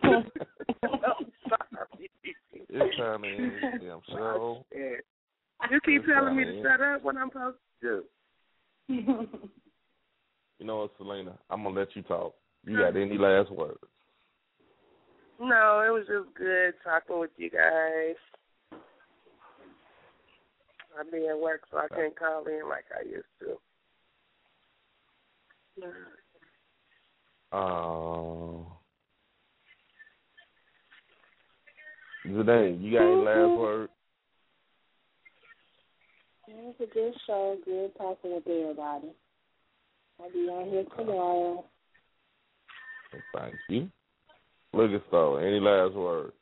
It's time to end this damn show. You keep telling me to shut up when I'm supposed to do. You know what, Selena? I'm going to let you talk. You got any last words? No, it was just good talking with you guys. I'll be at work, so I can't call in like I used to. Zidane, you got any last words? It was a good show, good talking with everybody. I'll be on here tomorrow. Thank you. Look at so. Any last words?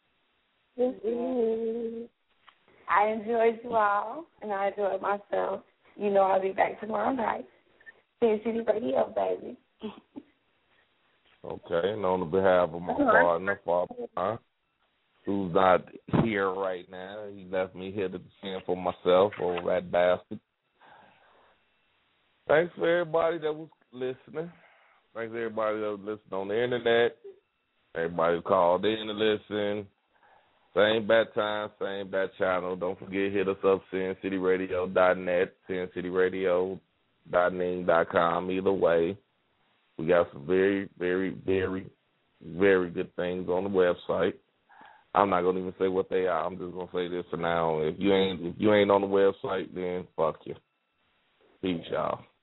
I enjoyed you all, and I enjoyed myself. You know I'll be back tomorrow night. Sin City Radio, baby. Okay, and on behalf of my partner, Father, who's not here right now, he left me here to stand for myself over that bastard. Thanks for everybody that was listening. Thanks to everybody that was listening on the internet. Everybody who called in to listen. Same bad time, same bad channel. Don't forget, hit us up, SinCityRadio.net, SinCityRadio.ning.com. Either way, we got some very, very, very, very good things on the website. I'm not gonna even say what they are. I'm just gonna say this for now. If you ain't on the website, then fuck you. Peace, y'all.